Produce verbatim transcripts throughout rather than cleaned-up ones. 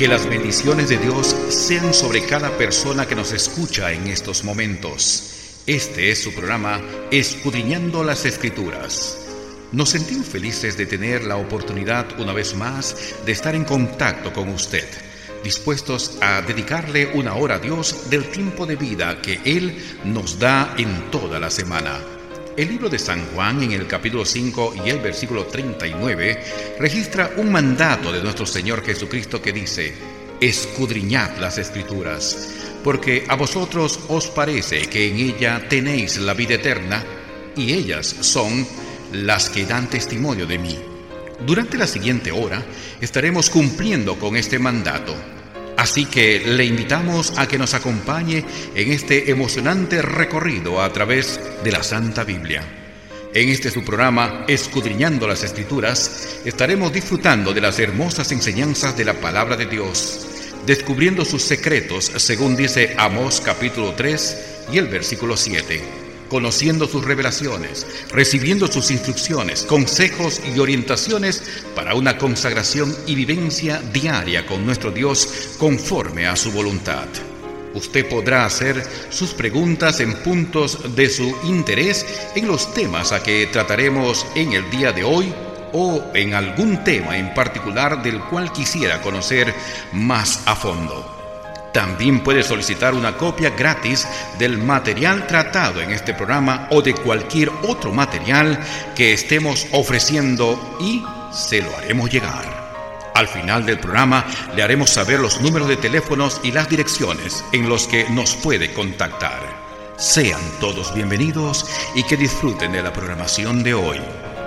Que las bendiciones de Dios sean sobre cada persona que nos escucha en estos momentos. Este es su programa Escudriñando las Escrituras. Nos sentimos felices de tener la oportunidad una vez más de estar en contacto con usted, dispuestos a dedicarle una hora a Dios del tiempo de vida que Él nos da en toda la semana. El libro de San Juan, en el capítulo cinco y el versículo treinta y nueve, registra un mandato de nuestro Señor Jesucristo que dice: escudriñad las Escrituras, porque a vosotros os parece que en ella tenéis la vida eterna, y ellas son las que dan testimonio de mí. Durante la siguiente hora estaremos cumpliendo con este mandato. Así que le invitamos a que nos acompañe en este emocionante recorrido a través de la Santa Biblia. En este su programa, Escudriñando las Escrituras, estaremos disfrutando de las hermosas enseñanzas de la Palabra de Dios, descubriendo sus secretos, según dice Amós capítulo tres y el versículo siete, conociendo sus revelaciones, recibiendo sus instrucciones, consejos y orientaciones para una consagración y vivencia diaria con nuestro Dios conforme a su voluntad. Usted podrá hacer sus preguntas en puntos de su interés en los temas a que trataremos en el día de hoy o en algún tema en particular del cual quisiera conocer más a fondo. También puede solicitar una copia gratis del material tratado en este programa o de cualquier otro material que estemos ofreciendo y se lo haremos llegar. Al final del programa le haremos saber los números de teléfonos y las direcciones en los que nos puede contactar. Sean todos bienvenidos y que disfruten de la programación de hoy.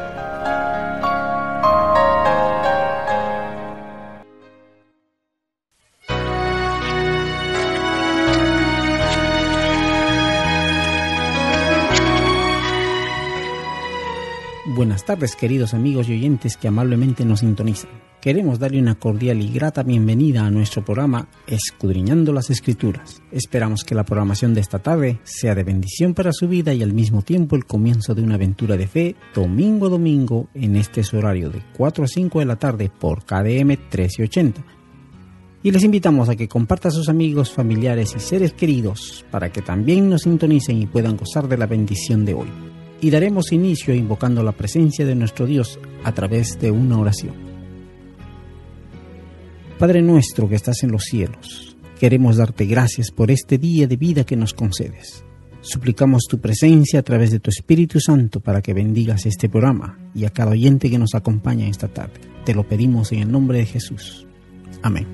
Buenas tardes, queridos amigos y oyentes que amablemente nos sintonizan. Queremos darle una cordial y grata bienvenida a nuestro programa Escudriñando las Escrituras. Esperamos que la programación de esta tarde sea de bendición para su vida y al mismo tiempo el comienzo de una aventura de fe domingo a domingo en este su horario de cuatro a cinco de la tarde por K D M trece ochenta. Y les invitamos a que compartan a sus amigos, familiares y seres queridos para que también nos sintonicen y puedan gozar de la bendición de hoy. Y daremos inicio invocando la presencia de nuestro Dios a través de una oración. Padre nuestro que estás en los cielos, queremos darte gracias por este día de vida que nos concedes. Suplicamos tu presencia a través de tu Espíritu Santo para que bendigas este programa y a cada oyente que nos acompaña esta tarde. Te lo pedimos en el nombre de Jesús. Amén.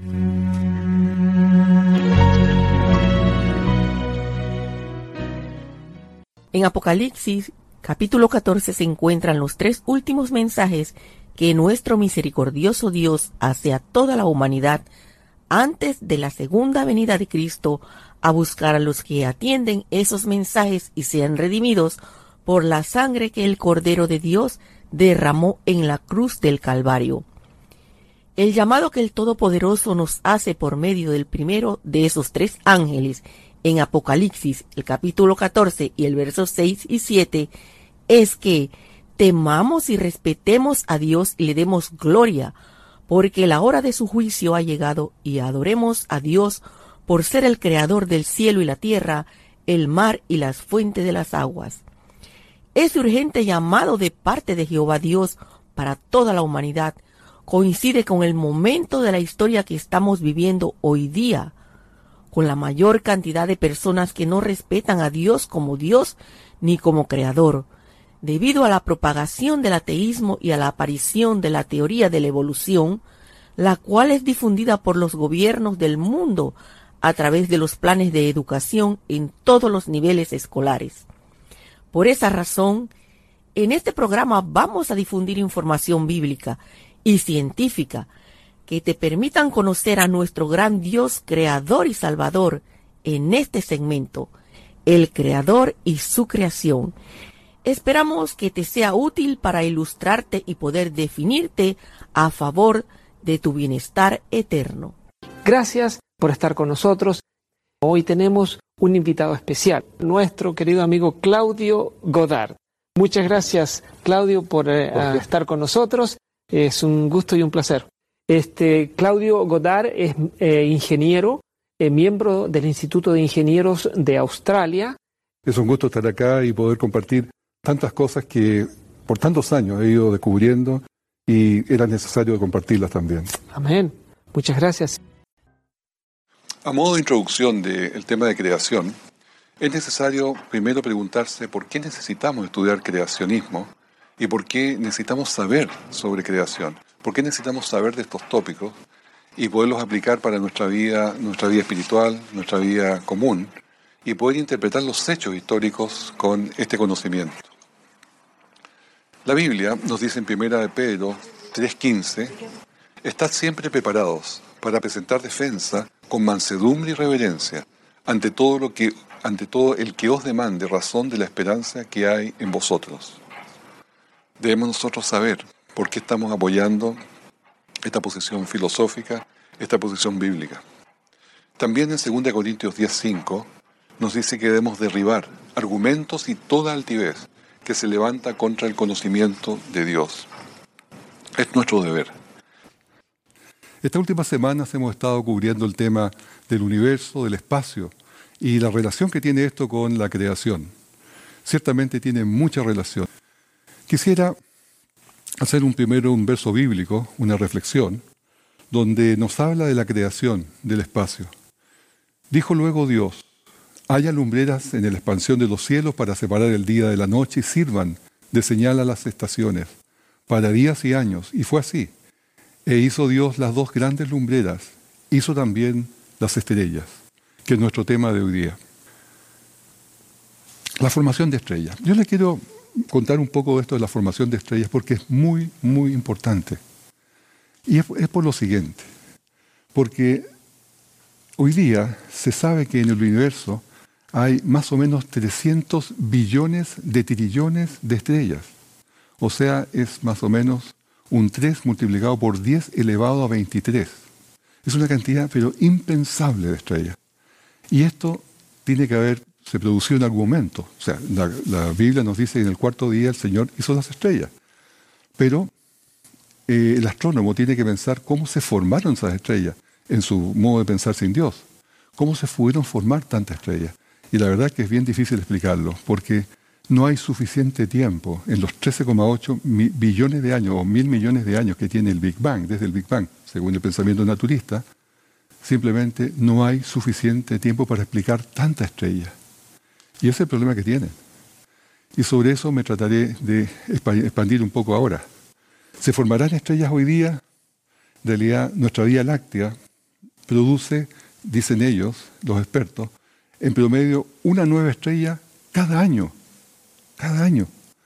En Apocalipsis, capítulo catorce, se encuentran los tres últimos mensajes que nuestro misericordioso Dios hace a toda la humanidad antes de la segunda venida de Cristo a buscar a los que atienden esos mensajes y sean redimidos por la sangre que el Cordero de Dios derramó en la cruz del Calvario. El llamado que el Todopoderoso nos hace por medio del primero de esos tres ángeles en Apocalipsis, el capítulo catorce y el verso seis y siete, es que temamos y respetemos a Dios y le demos gloria, porque la hora de su juicio ha llegado, y adoremos a Dios por ser el creador del cielo y la tierra, el mar y las fuentes de las aguas. Ese urgente llamado de parte de Jehová Dios para toda la humanidad coincide con el momento de la historia que estamos viviendo hoy día, con la mayor cantidad de personas que no respetan a Dios como Dios ni como Creador, debido a la propagación del ateísmo y a la aparición de la teoría de la evolución, la cual es difundida por los gobiernos del mundo a través de los planes de educación en todos los niveles escolares. Por esa razón, en este programa vamos a difundir información bíblica y científica que te permitan conocer a nuestro gran Dios creador y salvador en este segmento, el creador y su creación. Esperamos que te sea útil para ilustrarte y poder definirte a favor de tu bienestar eterno. Gracias por estar con nosotros. Hoy tenemos un invitado especial, nuestro querido amigo Claudio Godard. Muchas gracias, Claudio, por eh, estar con nosotros. Es un gusto y un placer. Este, Claudio Godard es eh, ingeniero, eh, miembro del Instituto de Ingenieros de Australia. Es un gusto estar acá y poder compartir tantas cosas que por tantos años he ido descubriendo y era necesario compartirlas también. Amén. Muchas gracias. A modo de introducción del tema de creación, es necesario primero preguntarse por qué necesitamos estudiar creacionismo y por qué necesitamos saber sobre creación, por qué necesitamos saber de estos tópicos y poderlos aplicar para nuestra vida, nuestra vida espiritual, nuestra vida común, y poder interpretar los hechos históricos con este conocimiento. La Biblia nos dice en primera de Pedro tres quince, estad siempre preparados para presentar defensa con mansedumbre y reverencia ante todo lo que, ante todo el que os demande razón de la esperanza que hay en vosotros. Debemos nosotros saber por qué estamos apoyando esta posición filosófica, esta posición bíblica. También en segunda Corintios diez cinco nos dice que debemos derribar argumentos y toda altivez que se levanta contra el conocimiento de Dios. Es nuestro deber. Estas últimas semanas hemos estado cubriendo el tema del universo, del espacio y la relación que tiene esto con la creación. Ciertamente tiene mucha relación. Quisiera hacer un primero un verso bíblico, una reflexión, donde nos habla de la creación del espacio. Dijo luego Dios, haya lumbreras en la expansión de los cielos para separar el día de la noche y sirvan de señal a las estaciones, para días y años. Y fue así. E hizo Dios las dos grandes lumbreras, hizo también las estrellas, que es nuestro tema de hoy día. La formación de estrellas. Yo les quiero contar un poco de esto de la formación de estrellas porque es muy, muy importante. Y es, es por lo siguiente, porque hoy día se sabe que en el universo hay más o menos trescientos billones de trillones de estrellas. O sea, es más o menos un tres multiplicado por diez elevado a veintitrés. Es una cantidad, pero impensable de estrellas. Y esto tiene que haberse producido en algún momento. O sea, la, la Biblia nos dice que en el cuarto día el Señor hizo las estrellas. Pero eh, el astrónomo tiene que pensar cómo se formaron esas estrellas en su modo de pensar sin Dios. ¿Cómo se pudieron formar tantas estrellas? Y la verdad es que es bien difícil explicarlo, porque no hay suficiente tiempo en los trece coma ocho billones de años o mil millones de años que tiene el Big Bang, desde el Big Bang, según el pensamiento naturista, simplemente no hay suficiente tiempo para explicar tanta estrella. Y ese es el problema que tienen. Y sobre eso me trataré de expandir un poco ahora. ¿Se formarán estrellas hoy día? En realidad, nuestra Vía Láctea produce, dicen ellos, los expertos, en promedio una nueva estrella cada año. Cada año.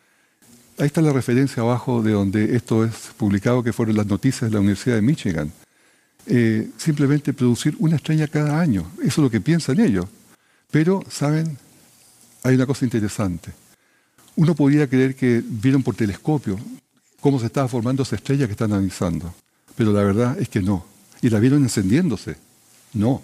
Ahí está la referencia abajo de donde esto es publicado, que fueron las noticias de la Universidad de Michigan. Eh, simplemente producir una estrella cada año. Eso es lo que piensan ellos. Pero, ¿saben? Hay una cosa interesante. Uno podría creer que vieron por telescopio cómo se estaba formando esa estrella que están analizando. Pero la verdad es que no. ¿Y la vieron encendiéndose? No.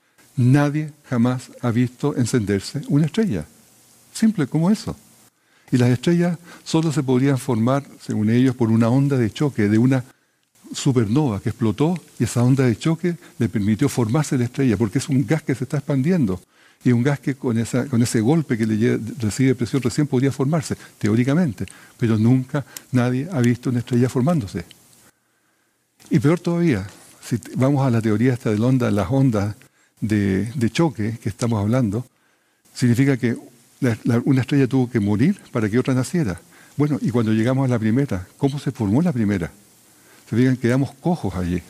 Nadie jamás ha visto encenderse una estrella. Simple como eso. Y las estrellas solo se podrían formar, según ellos, por una onda de choque de una supernova que explotó y esa onda de choque le permitió formarse la estrella, porque es un gas que se está expandiendo y un gas que con, esa, con ese golpe que le recibe presión recién podría formarse, teóricamente, pero nunca nadie ha visto una estrella formándose. Y peor todavía, si vamos a la teoría esta de la onda, las ondas de, de choque que estamos hablando, significa que La, la, una estrella tuvo que morir para que otra naciera. Bueno, y cuando llegamos a la primera, ¿cómo se formó la primera? Se fijan, quedamos cojos allí.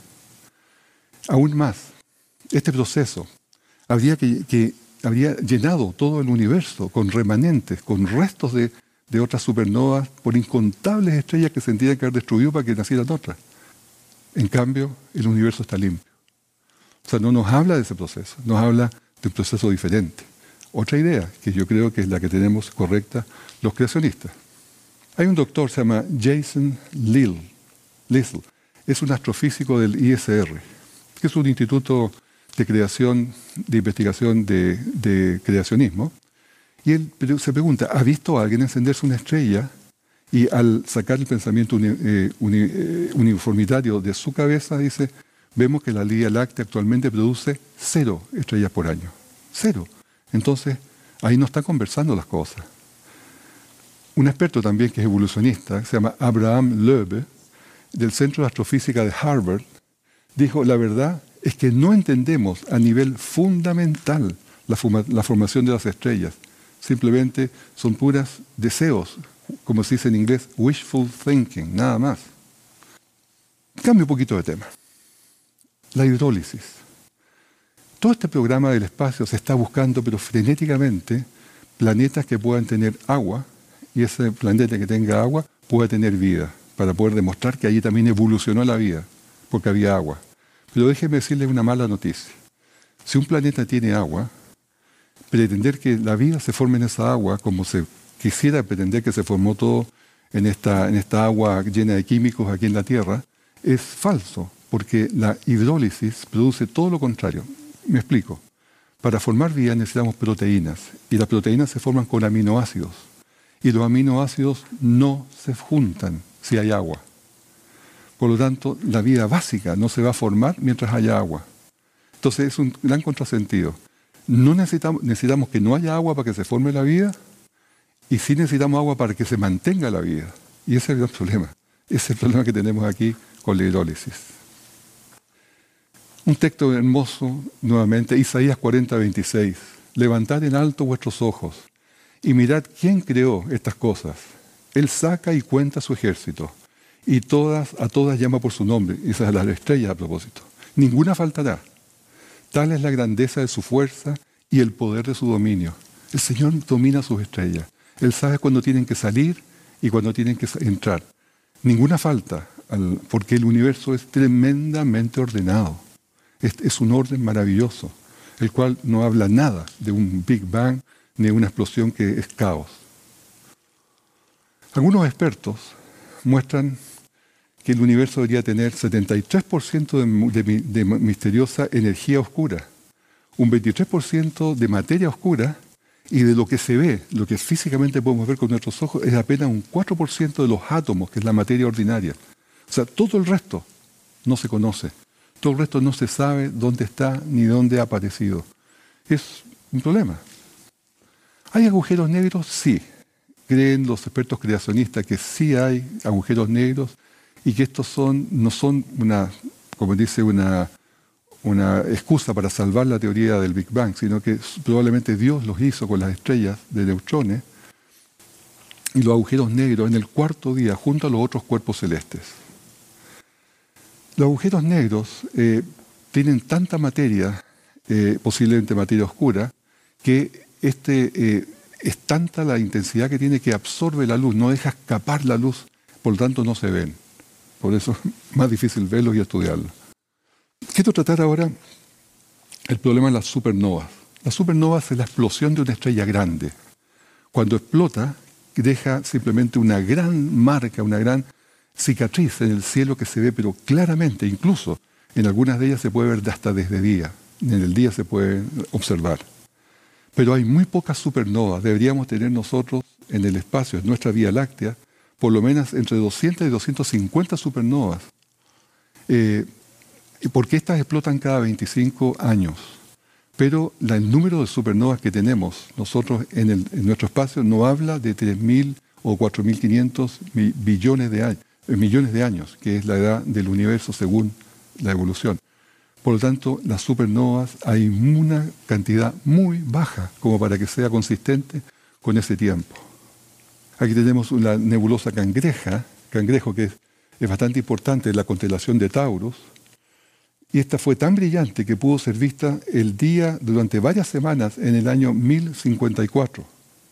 Aún más, este proceso habría, que, que, habría llenado todo el universo con remanentes, con restos de, de otras supernovas, por incontables estrellas que se tendrían que haber destruido para que nacieran otras. En cambio, el universo está limpio. O sea, no nos habla de ese proceso, nos habla de un proceso diferente. Otra idea, que yo creo que es la que tenemos correcta los creacionistas. Hay un doctor, se llama Jason Lill, Lisle, es un astrofísico del I S R, que es un instituto de creación, de investigación de, de creacionismo, y él se pregunta, ¿ha visto a alguien encenderse una estrella? Y al sacar el pensamiento uni, eh, uni, eh, uniformitario de su cabeza, dice, vemos que la Vía Láctea actualmente produce cero estrellas por año. Cero. Entonces, ahí no están conversando las cosas. Un experto también que es evolucionista, que se llama Abraham Loewe, del Centro de Astrofísica de Harvard, dijo, la verdad es que no entendemos a nivel fundamental la, fuma, la formación de las estrellas. Simplemente son puras deseos, como se dice en inglés, wishful thinking, nada más. Cambio un poquito de tema. La hidrólisis. Todo este programa del espacio se está buscando, pero frenéticamente, planetas que puedan tener agua, y ese planeta que tenga agua pueda tener vida, para poder demostrar que allí también evolucionó la vida, porque había agua. Pero déjeme decirle una mala noticia. Si un planeta tiene agua, pretender que la vida se forme en esa agua, como se quisiera pretender que se formó todo en esta, en esta agua llena de químicos aquí en la Tierra, es falso, porque la hidrólisis produce todo lo contrario. Me explico. Para formar vida necesitamos proteínas, y las proteínas se forman con aminoácidos, y los aminoácidos no se juntan si hay agua. Por lo tanto, la vida básica no se va a formar mientras haya agua. Entonces es un gran contrasentido. No necesitamos, necesitamos que no haya agua para que se forme la vida, y sí necesitamos agua para que se mantenga la vida. Y ese es el gran problema. Ese es el problema que tenemos aquí con la hidrólisis. Un texto hermoso, nuevamente, Isaías cuarenta, veintiséis. Levantad en alto vuestros ojos y mirad quién creó estas cosas. Él saca y cuenta su ejército, y todas, a todas llama por su nombre. Y esas son las estrellas a propósito. Ninguna faltará. Tal es la grandeza de su fuerza y el poder de su dominio. El Señor domina sus estrellas. Él sabe cuándo tienen que salir y cuándo tienen que entrar. Ninguna falta, porque el universo es tremendamente ordenado. Es, es un orden maravilloso, el cual no habla nada de un Big Bang ni de una explosión que es caos. Algunos expertos muestran que el universo debería tener setenta y tres por ciento de, de, de misteriosa energía oscura, un veintitrés por ciento de materia oscura, y de lo que se ve, lo que físicamente podemos ver con nuestros ojos, es apenas un cuatro por ciento de los átomos, que es la materia ordinaria. O sea, todo el resto no se conoce. Todo el resto no se sabe dónde está ni dónde ha aparecido. Es un problema. ¿Hay agujeros negros? Sí. Creen los expertos creacionistas que sí hay agujeros negros y que estos son, no son una, como dice, una, una excusa para salvar la teoría del Big Bang, sino que probablemente Dios los hizo con las estrellas de neutrones y los agujeros negros en el cuarto día junto a los otros cuerpos celestes. Los agujeros negros eh, tienen tanta materia, eh, posiblemente materia oscura, que este, eh, es tanta la intensidad que tiene que absorbe la luz, no deja escapar la luz, por lo tanto no se ven. Por eso es más difícil verlos y estudiarlos. Quiero tratar ahora el problema de las supernovas. Las supernovas es la explosión de una estrella grande. Cuando explota, deja simplemente una gran marca, una gran cicatriz en el cielo que se ve, pero claramente, incluso en algunas de ellas se puede ver hasta desde día. En el día se puede observar. Pero hay muy pocas supernovas. Deberíamos tener nosotros en el espacio, en nuestra Vía Láctea, por lo menos entre doscientas y doscientas cincuenta supernovas. Eh, porque estas explotan cada veinticinco años. Pero la, el número de supernovas que tenemos nosotros en, el, en nuestro espacio no habla de tres mil o cuatro mil quinientos billones de años. millones de años, que es la edad del universo según la evolución. Por lo tanto, las supernovas hay una cantidad muy baja como para que sea consistente con ese tiempo. Aquí tenemos una nebulosa cangreja, cangrejo que es, es bastante importante en la constelación de Taurus, y esta fue tan brillante que pudo ser vista el día durante varias semanas en el año mil cincuenta y cuatro.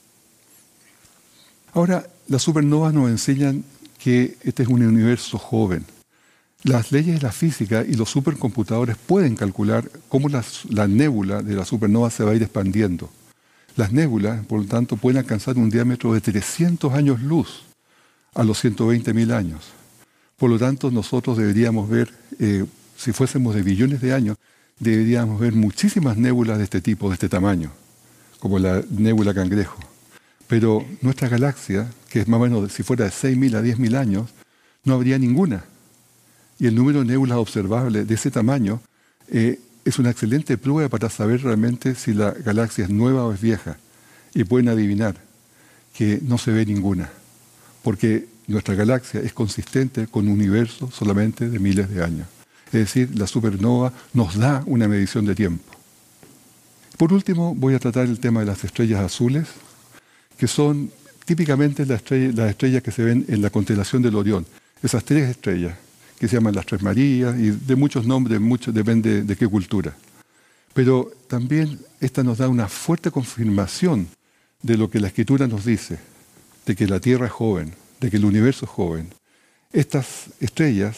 Ahora, las supernovas nos enseñan que este es un universo joven. Las leyes de la física y los supercomputadores pueden calcular cómo las, la nébula de la supernova se va a ir expandiendo. Las nébulas, por lo tanto, pueden alcanzar un diámetro de trescientos años luz a los ciento veinte mil años. Por lo tanto, nosotros deberíamos ver, eh, si fuésemos de billones de años, deberíamos ver muchísimas nébulas de este tipo, de este tamaño, como la nébula cangrejo. Pero nuestra galaxia, que es más o menos, si fuera de seis mil a diez mil años, no habría ninguna. Y el número de nébulas observables de ese tamaño eh, es una excelente prueba para saber realmente si la galaxia es nueva o es vieja. Y pueden adivinar que no se ve ninguna, porque nuestra galaxia es consistente con un universo solamente de miles de años. Es decir, la supernova nos da una medición de tiempo. Por último, voy a tratar el tema de las estrellas azules, que son típicamente las estrellas, las estrellas que se ven en la constelación del Orión. Esas tres estrellas, que se llaman las Tres Marías, y de muchos nombres, mucho, depende de qué cultura. Pero también esta nos da una fuerte confirmación de lo que la Escritura nos dice, de que la Tierra es joven, de que el universo es joven. Estas estrellas,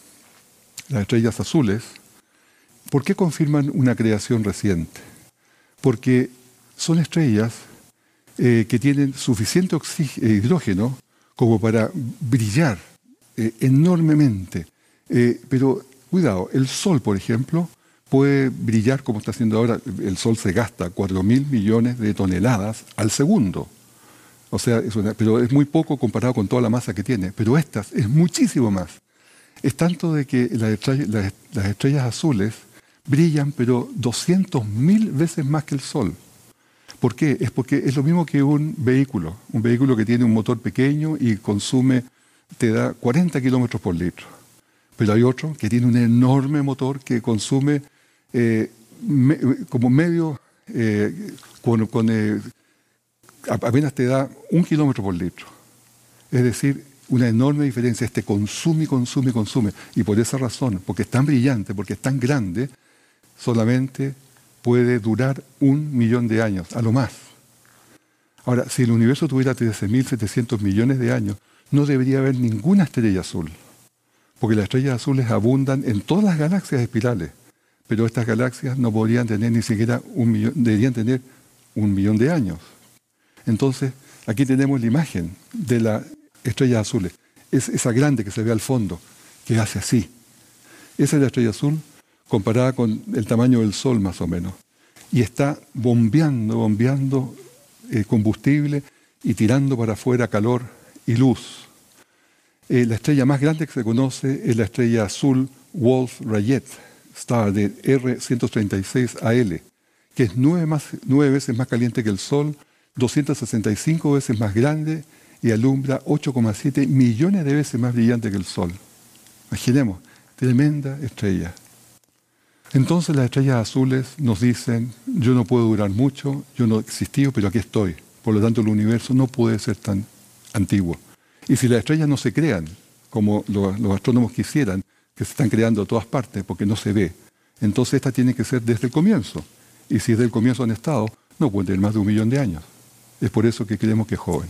las estrellas azules, ¿por qué confirman una creación reciente? Porque son estrellas eh, que tienen suficiente oxígeno, hidrógeno como para brillar eh, enormemente. Eh, pero cuidado, el Sol, por ejemplo, puede brillar como está haciendo ahora. El Sol se gasta cuatro mil millones de toneladas al segundo. O sea, es una, pero es muy poco comparado con toda la masa que tiene. Pero estas es muchísimo más. Es tanto de que las estrellas, las, las estrellas azules brillan, pero doscientas mil veces más que el Sol. ¿Por qué? Es porque es lo mismo que un vehículo. Un vehículo que tiene un motor pequeño y consume, te da cuarenta kilómetros por litro. Pero hay otro que tiene un enorme motor que consume eh, me, como medio, eh, con, con, eh, apenas te da un kilómetro por litro. Es decir, una enorme diferencia. Este consume y consume y consume. Y por esa razón, porque es tan brillante, porque es tan grande, solamente puede durar un millón de años, a lo más. Ahora, si el universo tuviera trece mil setecientos millones de años, no debería haber ninguna estrella azul. Porque las estrellas azules abundan en todas las galaxias espirales. Pero estas galaxias no podrían tener ni siquiera un millón, deberían tener un millón de años. Entonces, aquí tenemos la imagen de las estrellas azules. Es esa grande que se ve al fondo, que hace así. Esa es la estrella azul comparada con el tamaño del Sol más o menos. Y está bombeando, bombeando eh, combustible y tirando para afuera calor y luz. Eh, la estrella más grande que se conoce es la estrella azul Wolf-Rayet Star de R ciento treinta y seis A L, que es nueve, más, nueve veces más caliente que el Sol, doscientas sesenta y cinco veces más grande y alumbra ocho coma siete millones de veces más brillante que el Sol. Imaginemos, tremenda estrella. Entonces las estrellas azules nos dicen, yo no puedo durar mucho, yo no he existido, pero aquí estoy. Por lo tanto, el universo no puede ser tan antiguo. Y si las estrellas no se crean, como los, los astrónomos quisieran, que se están creando a todas partes porque no se ve, entonces esta tiene que ser desde el comienzo. Y si desde el comienzo han estado, no pueden tener más de un millón de años. Es por eso que creemos que es joven.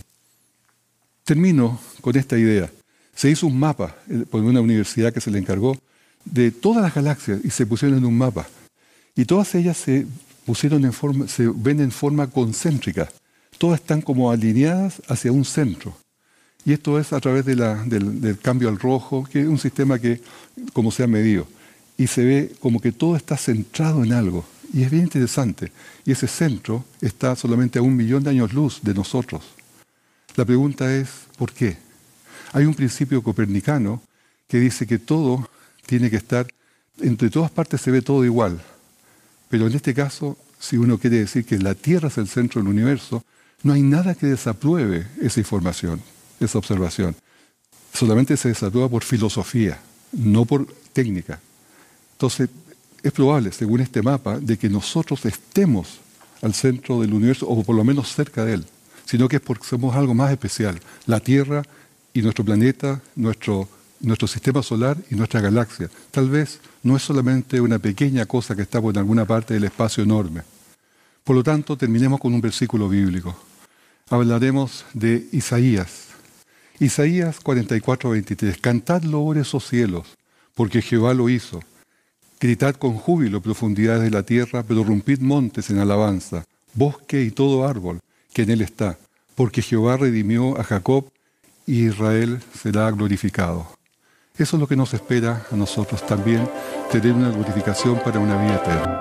Termino con esta idea. Se hizo un mapa por una universidad que se le encargó de todas las galaxias y se pusieron en un mapa. Y todas ellas se pusieron en forma, se ven en forma concéntrica. Todas están como alineadas hacia un centro. Y esto es a través de la, del, del cambio al rojo, que es un sistema que, como se ha medido. Y se ve como que todo está centrado en algo. Y es bien interesante. Y ese centro está solamente a un millón de años luz de nosotros. La pregunta es, ¿por qué? Hay un principio copernicano que dice que todo tiene que estar, entre todas partes se ve todo igual. Pero en este caso, si uno quiere decir que la Tierra es el centro del universo, no hay nada que desapruebe esa información, esa observación. Solamente se desaprueba por filosofía, no por técnica. Entonces, es probable, según este mapa, de que nosotros estemos al centro del universo, o por lo menos cerca de él, sino que es porque somos algo más especial. La Tierra y nuestro planeta, nuestro, nuestro sistema solar y nuestra galaxia. Tal vez no es solamente una pequeña cosa que está por alguna parte del espacio enorme. Por lo tanto, terminemos con un versículo bíblico. Hablaremos de Isaías. Isaías cuarenta y cuatro, veintitrés. Cantad loores, oh cielos, porque Jehová lo hizo. Gritad con júbilo profundidades de la tierra, pero rompid montes en alabanza, bosque y todo árbol que en él está, porque Jehová redimió a Jacob y Israel será glorificado. Eso es lo que nos espera a nosotros también, tener una glorificación para una vida eterna.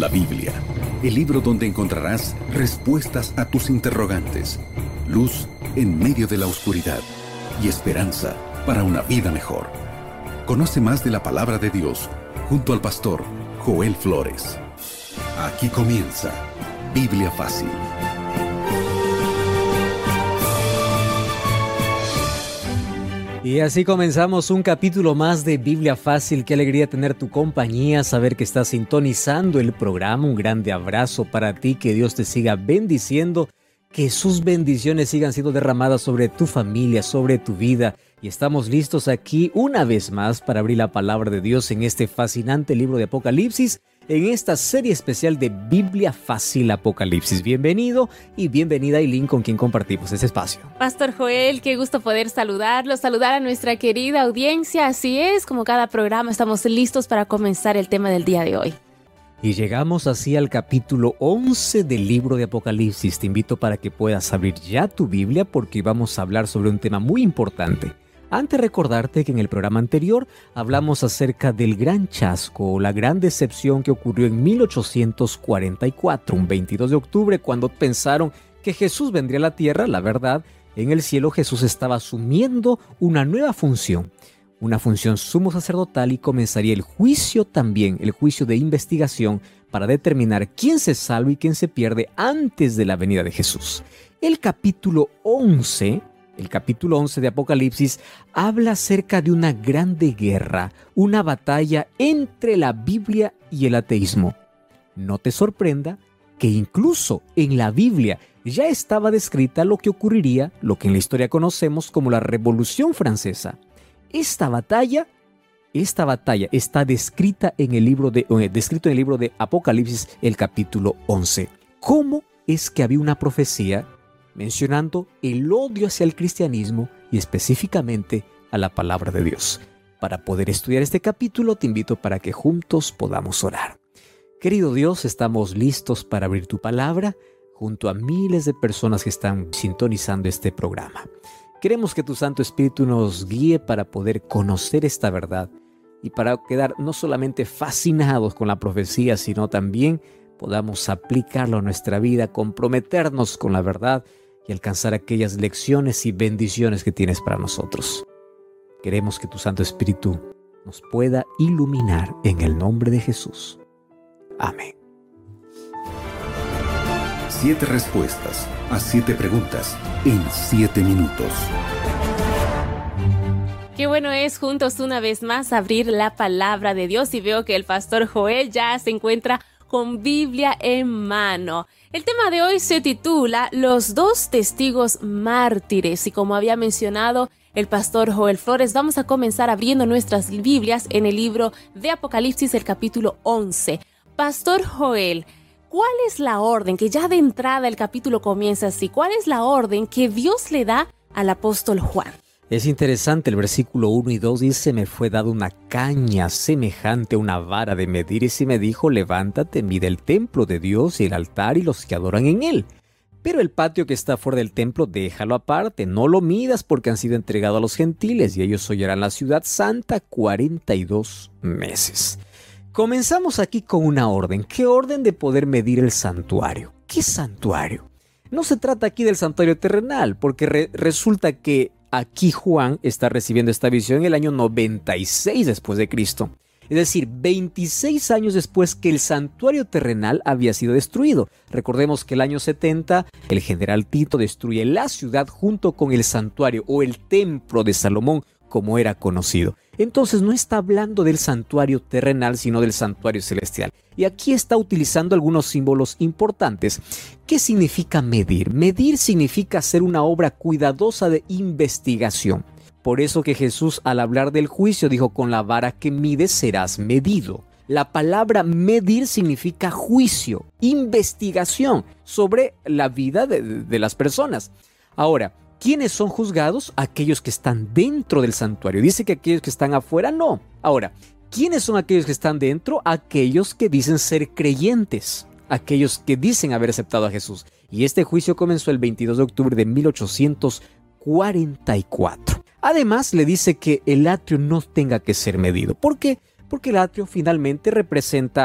La Biblia, el libro donde encontrarás respuestas a tus interrogantes, luz en medio de la oscuridad y esperanza para una vida mejor. Conoce más de la palabra de Dios junto al pastor Joel Flores. Aquí comienza Biblia Fácil. Y así comenzamos un capítulo más de Biblia Fácil. Qué alegría tener tu compañía, saber que estás sintonizando el programa. Un grande abrazo para ti, que Dios te siga bendiciendo, que sus bendiciones sigan siendo derramadas sobre tu familia, sobre tu vida. Y estamos listos aquí una vez más para abrir la palabra de Dios en este fascinante libro de Apocalipsis, en esta serie especial de Biblia Fácil Apocalipsis. Bienvenido y bienvenida, Aileen, con quien compartimos este espacio. Pastor Joel, qué gusto poder saludarlo, saludar a nuestra querida audiencia. Así es, como cada programa, estamos listos para comenzar el tema del día de hoy. Y llegamos así al capítulo once del libro de Apocalipsis. Te invito para que puedas abrir ya tu Biblia, porque vamos a hablar sobre un tema muy importante. Antes recordarte que en el programa anterior hablamos acerca del gran chasco, la gran decepción que ocurrió en mil ochocientos cuarenta y cuatro, un veintidós de octubre, cuando pensaron que Jesús vendría a la tierra. La verdad, en el cielo Jesús estaba asumiendo una nueva función, una función sumo sacerdotal, y comenzaría el juicio también, el juicio de investigación para determinar quién se salva y quién se pierde antes de la venida de Jesús. El capítulo once... El capítulo once de Apocalipsis habla acerca de una grande guerra, una batalla entre la Biblia y el ateísmo. No te sorprenda que incluso en la Biblia ya estaba descrita lo que ocurriría, lo que en la historia conocemos como la Revolución Francesa. Esta batalla, esta batalla está descrita en el libro de, eh, descrito en el libro de Apocalipsis, el capítulo once. ¿Cómo es que había una profecía mencionando el odio hacia el cristianismo y específicamente a la palabra de Dios? Para poder estudiar este capítulo, te invito para que juntos podamos orar. Querido Dios, estamos listos para abrir tu palabra junto a miles de personas que están sintonizando este programa. Queremos que tu Santo Espíritu nos guíe para poder conocer esta verdad y para quedar no solamente fascinados con la profecía, sino también podamos aplicarlo a nuestra vida, comprometernos con la verdad y alcanzar aquellas lecciones y bendiciones que tienes para nosotros. Queremos que tu Santo Espíritu nos pueda iluminar en el nombre de Jesús. Amén. Siete respuestas a siete preguntas en siete minutos. Qué bueno es juntos una vez más abrir la palabra de Dios, y veo que el pastor Joel ya se encuentra con Biblia en mano. El tema de hoy se titula Los dos testigos mártires, y como había mencionado el pastor Joel Flores, vamos a comenzar abriendo nuestras Biblias en el libro de Apocalipsis, el capítulo once. Pastor Joel, ¿cuál es la orden que ya de entrada el capítulo comienza así? ¿Cuál es la orden que Dios le da al apóstol Juan? Es interesante, el versículo uno y dos dice: me fue dada una caña semejante a una vara de medir, y se me dijo: levántate, mide el templo de Dios y el altar y los que adoran en él. Pero el patio que está fuera del templo, déjalo aparte, no lo midas, porque han sido entregados a los gentiles, y ellos hollarán la ciudad santa cuarenta y dos meses. Comenzamos aquí con una orden. ¿Qué orden? De poder medir el santuario. ¿Qué santuario? No se trata aquí del santuario terrenal, porque re- resulta que aquí Juan está recibiendo esta visión en el año noventa y seis después de Cristo. Es decir, veintiséis años después que el santuario terrenal había sido destruido. Recordemos que el año setenta, el general Tito destruye la ciudad junto con el santuario o el templo de Salomón, como era conocido. Entonces no está hablando del santuario terrenal, sino del santuario celestial. Y aquí está utilizando algunos símbolos importantes. ¿Qué significa medir? Medir significa hacer una obra cuidadosa de investigación. Por eso que Jesús, al hablar del juicio, dijo: con la vara que mides serás medido. La palabra medir significa juicio, investigación sobre la vida de, de las personas. Ahora, ¿quiénes son juzgados? Aquellos que están dentro del santuario. Dice que aquellos que están afuera no. Ahora, ¿quiénes son aquellos que están dentro? Aquellos que dicen ser creyentes, aquellos que dicen haber aceptado a Jesús. Y este juicio comenzó el veintidós de octubre de mil ochocientos cuarenta y cuatro. Además, le dice que el atrio no tenga que ser medido. ¿Por qué? Porque el atrio finalmente representa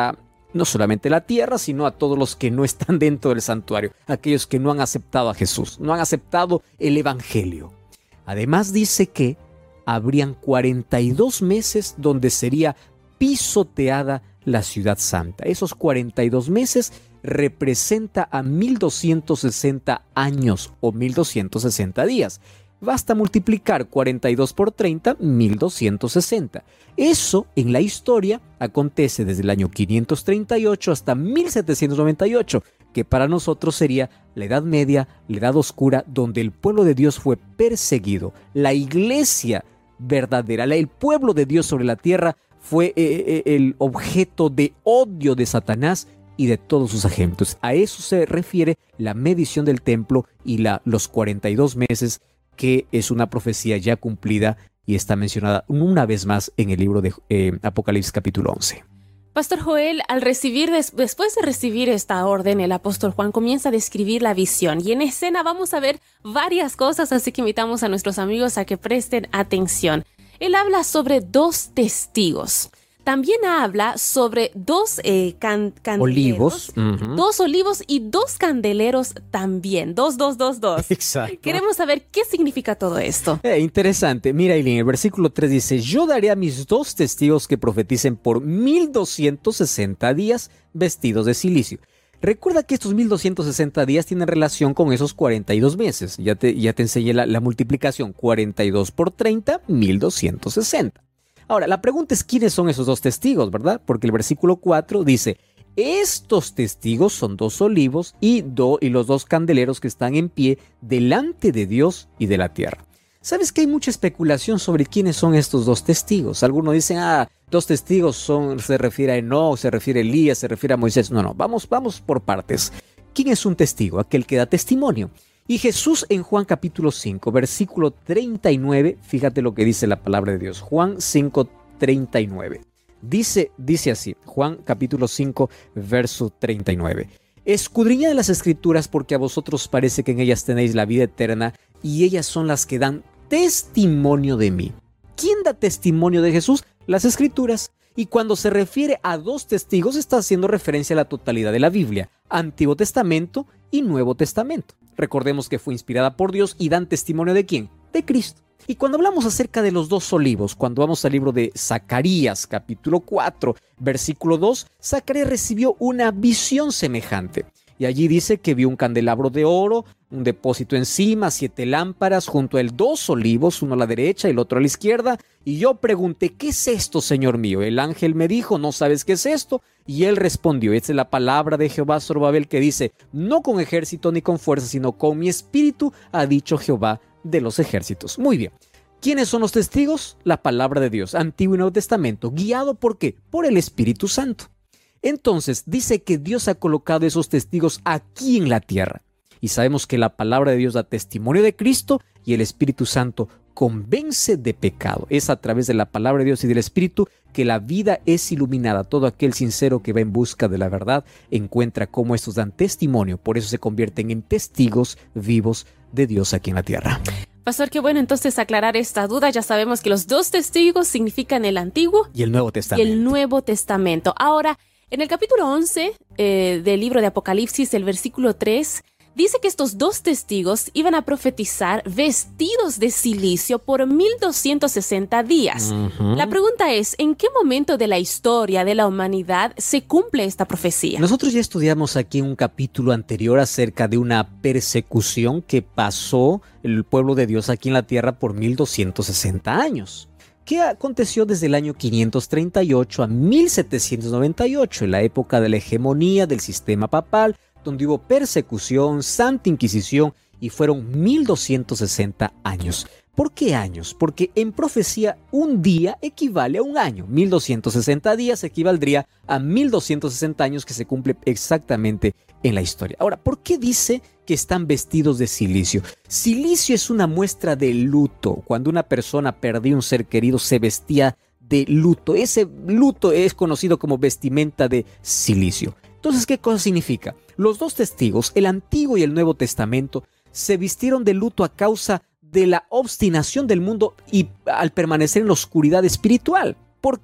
no solamente la tierra, sino a todos los que no están dentro del santuario, aquellos que no han aceptado a Jesús, no han aceptado el evangelio. Además dice que habrían cuarenta y dos meses donde sería pisoteada la ciudad santa. Esos cuarenta y dos meses representa a mil doscientos sesenta años o mil doscientos sesenta días. Basta multiplicar cuarenta y dos por treinta, mil doscientos sesenta. Eso en la historia acontece desde el año quinientos treinta y ocho hasta mil setecientos noventa y ocho, que para nosotros sería la Edad Media, la Edad Oscura, donde el pueblo de Dios fue perseguido. La iglesia verdadera, el pueblo de Dios sobre la tierra fue eh, el objeto de odio de Satanás y de todos sus agentes. A eso se refiere la medición del templo y la, los cuarenta y dos meses, que es una profecía ya cumplida y está mencionada una vez más en el libro de eh, Apocalipsis capítulo once. Pastor Joel, al recibir, des- después de recibir esta orden, el apóstol Juan comienza a describir la visión. Y en escena vamos a ver varias cosas, así que invitamos a nuestros amigos a que presten atención. Él habla sobre dos testigos. También habla sobre dos eh, can- candeleros, olivos, uh-huh. dos olivos y dos candeleros también. Dos, dos, dos, dos. Exacto. Queremos saber qué significa todo esto. Eh, interesante. Mira, Eileen, el versículo tres dice: yo daré a mis dos testigos que profeticen por mil doscientos sesenta días vestidos de cilicio. Recuerda que estos mil doscientos sesenta días tienen relación con esos cuarenta y dos meses. Ya te, ya te enseñé la, la multiplicación. cuarenta y dos por treinta, mil doscientos sesenta. Ahora, la pregunta es quiénes son esos dos testigos, ¿verdad? Porque el versículo cuatro dice: estos testigos son dos olivos y, do, y los dos candeleros que están en pie delante de Dios y de la tierra. ¿Sabes que hay mucha especulación sobre quiénes son estos dos testigos? Algunos dicen, ah, dos testigos son, se refiere a Enoc, se refiere a Elías, se refiere a Moisés. No, no, vamos, vamos por partes. ¿Quién es un testigo? Aquel que da testimonio. Y Jesús en Juan capítulo cinco, versículo treinta y nueve, fíjate lo que dice la palabra de Dios. Juan cinco, treinta y nueve. Dice, dice así, Juan capítulo cinco, verso treinta y nueve. Escudriñad las escrituras porque a vosotros parece que en ellas tenéis la vida eterna y ellas son las que dan testimonio de mí. ¿Quién da testimonio de Jesús? Las escrituras. Y cuando se refiere a dos testigos está haciendo referencia a la totalidad de la Biblia, Antiguo Testamento y Nuevo Testamento. Recordemos que fue inspirada por Dios y dan testimonio ¿de quién? De Cristo. Y cuando hablamos acerca de los dos olivos, cuando vamos al libro de Zacarías, capítulo cuatro, versículo dos, Zacarías recibió una visión semejante. Y allí dice que vio un candelabro de oro, un depósito encima, siete lámparas, junto a él dos olivos, uno a la derecha y el otro a la izquierda. Y yo pregunté, ¿qué es esto, Señor mío? El ángel me dijo, ¿no sabes qué es esto? Y él respondió, esta es la palabra de Jehová Zorobabel que dice, no con ejército ni con fuerza, sino con mi espíritu, ha dicho Jehová de los ejércitos. Muy bien. ¿Quiénes son los testigos? La palabra de Dios, Antiguo y Nuevo Testamento. ¿Guiado por qué? Por el Espíritu Santo. Entonces dice que Dios ha colocado esos testigos aquí en la tierra. Y sabemos que la palabra de Dios da testimonio de Cristo y el Espíritu Santo convence de pecado. Es a través de la palabra de Dios y del Espíritu que la vida es iluminada. Todo aquel sincero que va en busca de la verdad encuentra cómo estos dan testimonio. Por eso se convierten en testigos vivos de Dios aquí en la tierra. Pastor, qué bueno entonces aclarar esta duda. Ya sabemos que los dos testigos significan el Antiguo y el Nuevo Testamento. Y el Nuevo Testamento. Ahora, en el capítulo once eh, del libro de Apocalipsis, el versículo tres, dice que estos dos testigos iban a profetizar vestidos de cilicio por mil doscientos sesenta días. Uh-huh. La pregunta es, ¿en qué momento de la historia de la humanidad se cumple esta profecía? Nosotros ya estudiamos aquí en un capítulo anterior acerca de una persecución que pasó el pueblo de Dios aquí en la tierra por mil doscientos sesenta años. ¿Qué aconteció desde el año quinientos treinta y ocho a mil setecientos noventa y ocho, en la época de la hegemonía del sistema papal, donde hubo persecución, santa inquisición y fueron mil doscientos sesenta años? ¿Por qué años? Porque en profecía un día equivale a un año. mil doscientos sesenta días equivaldría a mil doscientos sesenta años que se cumple exactamente en la historia. Ahora, ¿por qué dice que están vestidos de cilicio? Cilicio es una muestra de luto. Cuando una persona perdía un ser querido, se vestía de luto. Ese luto es conocido como vestimenta de cilicio. Entonces, ¿qué cosa significa? Los dos testigos, el Antiguo y el Nuevo Testamento, se vistieron de luto a causa de la obstinación del mundo y al permanecer en la oscuridad espiritual. ¿Por qué?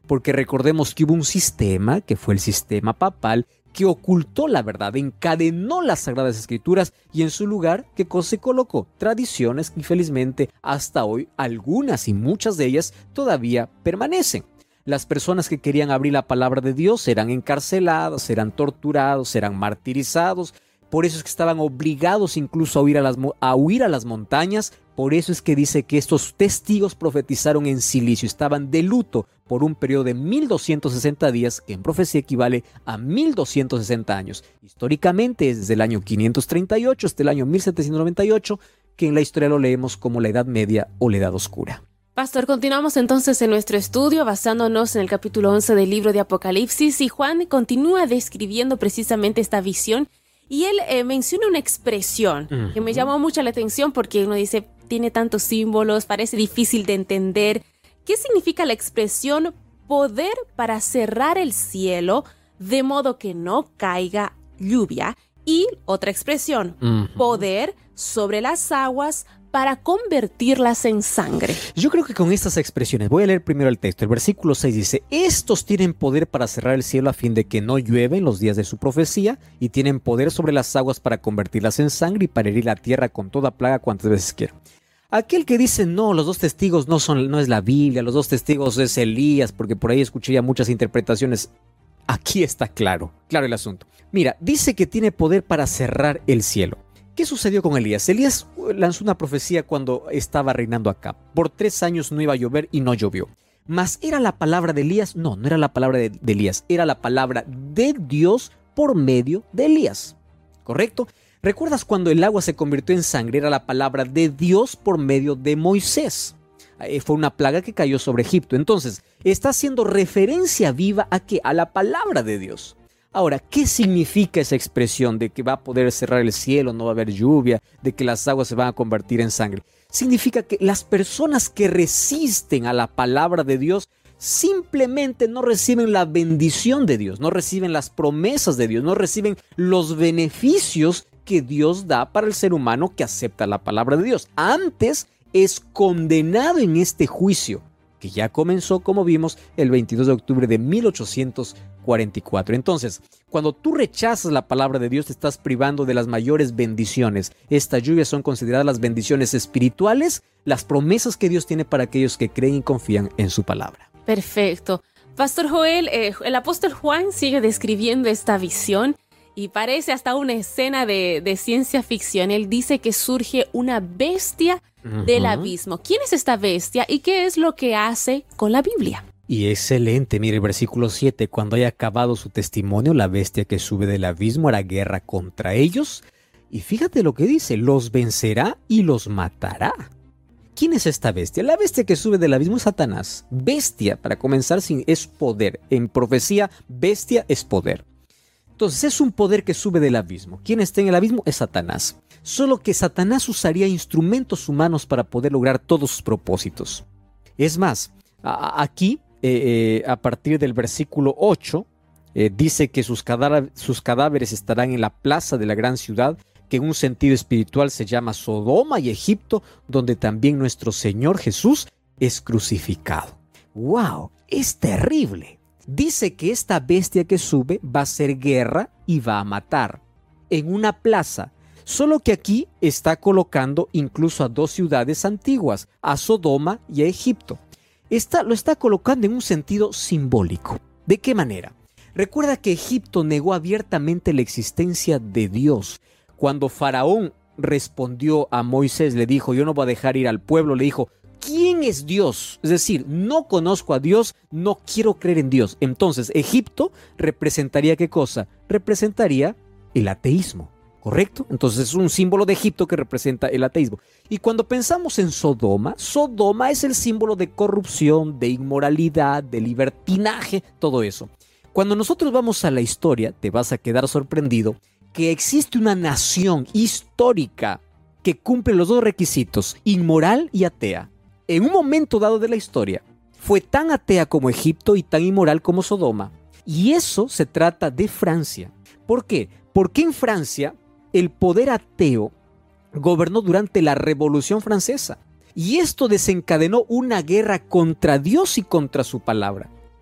porque recordemos que hubo un sistema, que fue el sistema papal, que ocultó la verdad, encadenó las Sagradas Escrituras y en su lugar, ¿qué cosa se colocó? Tradiciones y felizmente hasta hoy algunas y muchas de ellas todavía permanecen. Las personas que querían abrir la palabra de Dios eran encarcelados, eran torturados, eran martirizados. Por eso es que estaban obligados incluso a huir a las, a huir a las montañas. Por eso es que dice que estos testigos profetizaron en silicio, estaban de luto por un periodo de mil doscientos sesenta días, que en profecía equivale a mil doscientos sesenta años. Históricamente es desde el año quinientos treinta y ocho hasta el año mil setecientos noventa y ocho, que en la historia lo leemos como la Edad Media o la Edad Oscura. Pastor, continuamos entonces en nuestro estudio basándonos en el capítulo once del libro de Apocalipsis, y Juan continúa describiendo precisamente esta visión. Y él eh, menciona una expresión uh-huh. que me llamó mucho la atención porque uno dice, tiene tantos símbolos, parece difícil de entender. ¿Qué significa la expresión poder para cerrar el cielo de modo que no caiga lluvia? Y otra expresión, uh-huh. poder sobre las aguas para convertirlas en sangre. Yo creo que con estas expresiones, voy a leer primero el texto. El versículo seis dice, estos tienen poder para cerrar el cielo a fin de que no llueva en los días de su profecía, y tienen poder sobre las aguas para convertirlas en sangre y para herir la tierra con toda plaga cuantas veces quieran. Aquel que dice, no, los dos testigos no, son, no es la Biblia, los dos testigos es Elías, porque por ahí escuché ya muchas interpretaciones. Aquí está claro, claro el asunto. Mira, dice que tiene poder para cerrar el cielo. ¿Qué sucedió con Elías? Elías lanzó una profecía cuando estaba reinando acá. Por tres años no iba a llover y no llovió. ¿Mas era la palabra de Elías? No, no era la palabra de, de Elías. Era la palabra de Dios por medio de Elías. ¿Correcto? ¿Recuerdas cuando el agua se convirtió en sangre? Era la palabra de Dios por medio de Moisés. Eh, fue una plaga que cayó sobre Egipto. Entonces, está haciendo referencia viva a ¿qué? A la palabra de Dios. Ahora, ¿qué significa esa expresión de que va a poder cerrar el cielo, no va a haber lluvia, de que las aguas se van a convertir en sangre? Significa que las personas que resisten a la palabra de Dios simplemente no reciben la bendición de Dios, no reciben las promesas de Dios, no reciben los beneficios que Dios da para el ser humano que acepta la palabra de Dios. Antes es condenado en este juicio, que ya comenzó, como vimos, el veintidós de octubre de mil ochocientos cuarenta y cuatro. Entonces, cuando tú rechazas la palabra de Dios, te estás privando de las mayores bendiciones. Estas lluvias son consideradas las bendiciones espirituales, las promesas que Dios tiene para aquellos que creen y confían en su palabra. Perfecto. Pastor Joel, eh, el apóstol Juan sigue describiendo esta visión y parece hasta una escena de, de ciencia ficción. Él dice que surge una bestia uh-huh. del abismo. ¿Quién es esta bestia y qué es lo que hace con la Biblia? Y excelente, mire el versículo siete, cuando haya acabado su testimonio, la bestia que sube del abismo hará guerra contra ellos. Y fíjate lo que dice, los vencerá y los matará. ¿Quién es esta bestia? La bestia que sube del abismo es Satanás. Bestia, para comenzar, es poder. En profecía, bestia es poder. Entonces es un poder que sube del abismo. ¿Quién está en el abismo? Es Satanás. Solo que Satanás usaría instrumentos humanos para poder lograr todos sus propósitos. Es más, a- aquí... Eh, eh, a partir del versículo ocho, eh, dice que sus, cadáver- sus cadáveres estarán en la plaza de la gran ciudad, que en un sentido espiritual se llama Sodoma y Egipto, donde también nuestro Señor Jesús es crucificado. ¡Wow! Es terrible. Dice que esta bestia que sube va a hacer guerra y va a matar en una plaza. Solo que aquí está colocando incluso a dos ciudades antiguas, a Sodoma y a Egipto. Está, lo está colocando en un sentido simbólico. ¿De qué manera? Recuerda que Egipto negó abiertamente la existencia de Dios. Cuando Faraón respondió a Moisés, le dijo, yo no voy a dejar ir al pueblo, le dijo, ¿quién es Dios? Es decir, no conozco a Dios, no quiero creer en Dios. Entonces, Egipto representaría ¿qué cosa? Representaría el ateísmo. ¿Correcto? Entonces es un símbolo de Egipto que representa el ateísmo. Y cuando pensamos en Sodoma, Sodoma es el símbolo de corrupción, de inmoralidad, de libertinaje, todo eso. Cuando nosotros vamos a la historia, te vas a quedar sorprendido que existe una nación histórica que cumple los dos requisitos, inmoral y atea. En un momento dado de la historia, fue tan atea como Egipto y tan inmoral como Sodoma. Y eso se trata de Francia. ¿Por qué? Porque en Francia el poder ateo gobernó durante la Revolución Francesa y esto desencadenó una guerra contra Dios y contra su palabra.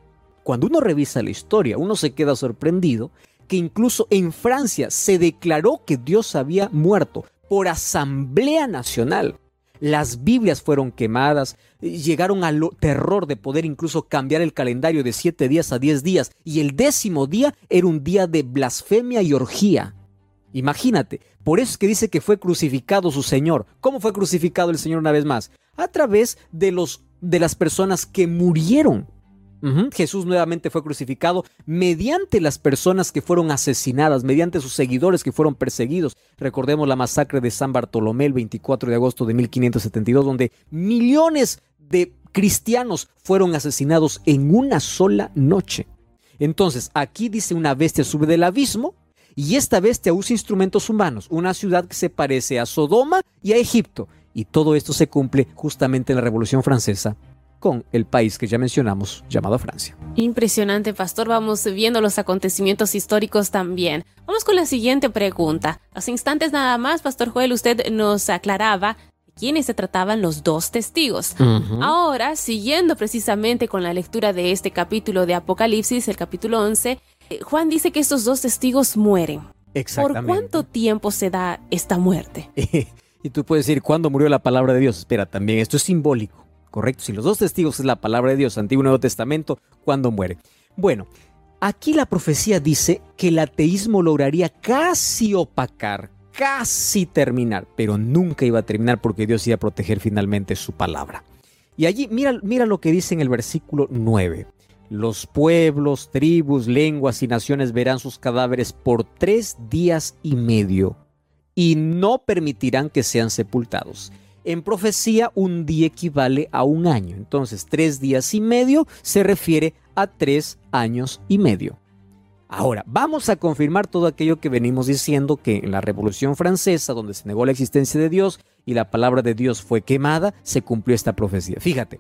cuando uno revisa la historia, uno se queda sorprendido que incluso en Francia se declaró que Dios había muerto por asamblea nacional. Las Biblias fueron quemadas, llegaron al terror de poder incluso cambiar el calendario de siete días a diez días, y el décimo día era un día de blasfemia y orgía. Imagínate, por eso es que dice que fue crucificado su Señor. ¿Cómo fue crucificado el Señor una vez más? A través de, los, de las personas que murieron. Uh-huh. Jesús nuevamente fue crucificado mediante las personas que fueron asesinadas, mediante sus seguidores que fueron perseguidos. Recordemos la masacre de San Bartolomé el veinticuatro de agosto de mil quinientos setenta y dos, donde millones de cristianos fueron asesinados en una sola noche. Entonces, aquí dice: una bestia sube del abismo, y esta bestia usa instrumentos humanos, una ciudad que se parece a Sodoma y a Egipto. Y todo esto se cumple justamente en la Revolución Francesa, con el país que ya mencionamos, llamado Francia. Impresionante, pastor. Vamos viendo los acontecimientos históricos también. Vamos con la siguiente pregunta. Hace instantes nada más, pastor Joel, usted nos aclaraba de quiénes se trataban los dos testigos. Uh-huh. Ahora, siguiendo precisamente con la lectura de este capítulo de Apocalipsis, el capítulo once, Juan dice que estos dos testigos mueren. Exactamente. ¿Por cuánto tiempo se da esta muerte? Y tú puedes decir, ¿cuándo murió la palabra de Dios? Espera, también esto es simbólico. Correcto, si los dos testigos es la palabra de Dios, Antiguo y Nuevo Testamento, ¿cuándo muere? Bueno, aquí la profecía dice que el ateísmo lograría casi opacar, casi terminar, pero nunca iba a terminar porque Dios iba a proteger finalmente su palabra. Y allí, mira, mira lo que dice en el versículo nueve. Los pueblos, tribus, lenguas y naciones verán sus cadáveres por tres días y medio y no permitirán que sean sepultados. En profecía, un día equivale a un año. Entonces, tres días y medio se refiere a tres años y medio. Ahora, vamos a confirmar todo aquello que venimos diciendo, que en la Revolución Francesa, donde se negó la existencia de Dios y la palabra de Dios fue quemada, se cumplió esta profecía. Fíjate,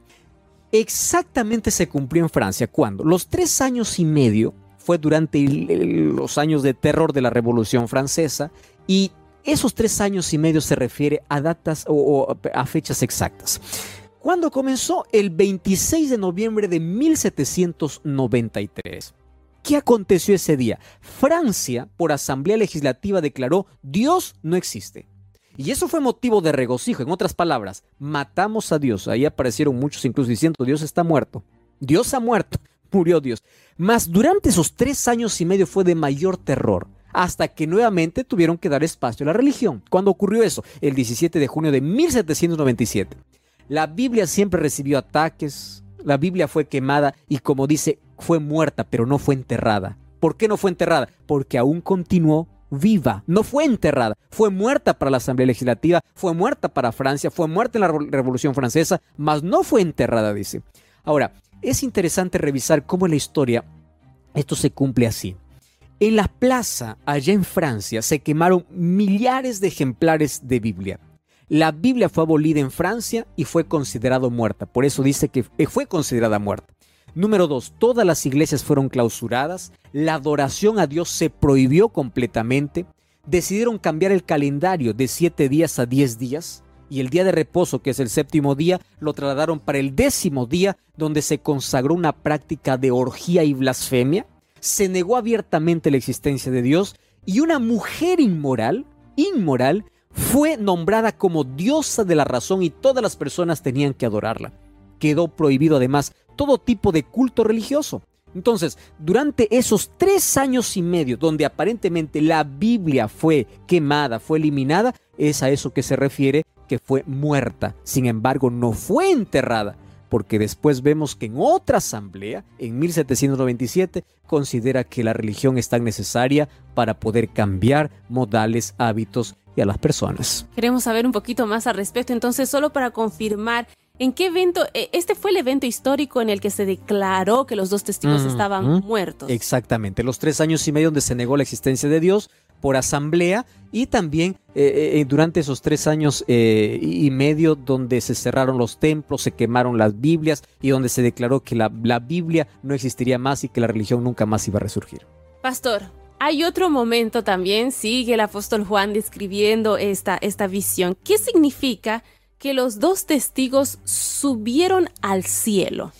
exactamente se cumplió en Francia. ¿Cuándo? Los tres años y medio fue durante el, el, los años de terror de la Revolución Francesa, y esos tres años y medio se refiere a datas o, o a fechas exactas. ¿Cuándo comenzó? El veintiséis de noviembre de mil setecientos noventa y tres. ¿Qué aconteció ese día? Francia, por asamblea legislativa, declaró: Dios no existe. Y eso fue motivo de regocijo. En otras palabras, matamos a Dios. Ahí aparecieron muchos incluso diciendo: Dios está muerto. Dios ha muerto. Murió Dios. Mas durante esos tres años y medio fue de mayor terror, hasta que nuevamente tuvieron que dar espacio a la religión. ¿Cuándo ocurrió eso? El diecisiete de junio de mil setecientos noventa y siete. La Biblia siempre recibió ataques, la Biblia fue quemada y, como dice, fue muerta, pero no fue enterrada. ¿Por qué no fue enterrada? Porque aún continuó viva. No fue enterrada, fue muerta para la Asamblea Legislativa, fue muerta para Francia, fue muerta en la Revolución Francesa, mas no fue enterrada, dice. Ahora, es interesante revisar cómo en la historia esto se cumple así. En la plaza, allá en Francia, se quemaron millares de ejemplares de Biblia. La Biblia fue abolida en Francia y fue considerada muerta. Por eso dice que fue considerada muerta. Número dos, todas las iglesias fueron clausuradas. La adoración a Dios se prohibió completamente. Decidieron cambiar el calendario de siete días a diez días. Y el día de reposo, que es el séptimo día, lo trasladaron para el décimo día, donde se consagró una práctica de orgía y blasfemia. Se negó abiertamente la existencia de Dios, y una mujer inmoral, inmoral, fue nombrada como diosa de la razón y todas las personas tenían que adorarla. Quedó prohibido además todo tipo de culto religioso. Entonces, durante esos tres años y medio, donde aparentemente la Biblia fue quemada, fue eliminada, es a eso que se refiere que fue muerta. Sin embargo, no fue enterrada, porque después vemos que en otra asamblea, en mil setecientos noventa y siete, considera que la religión es tan necesaria para poder cambiar modales, hábitos y a las personas. Queremos saber un poquito más al respecto, entonces, solo para confirmar, ¿en qué evento? Este fue el evento histórico en el que se declaró que los dos testigos mm, estaban mm, muertos. Exactamente, los tres años y medio donde se negó la existencia de Dios por asamblea, y también eh, eh, durante esos tres años eh, y medio donde se cerraron los templos, se quemaron las Biblias y donde se declaró que la, la Biblia no existiría más y que la religión nunca más iba a resurgir. Pastor, hay otro momento también, sigue el apóstol Juan describiendo esta, esta visión. ¿Qué significa que los dos testigos subieron al cielo?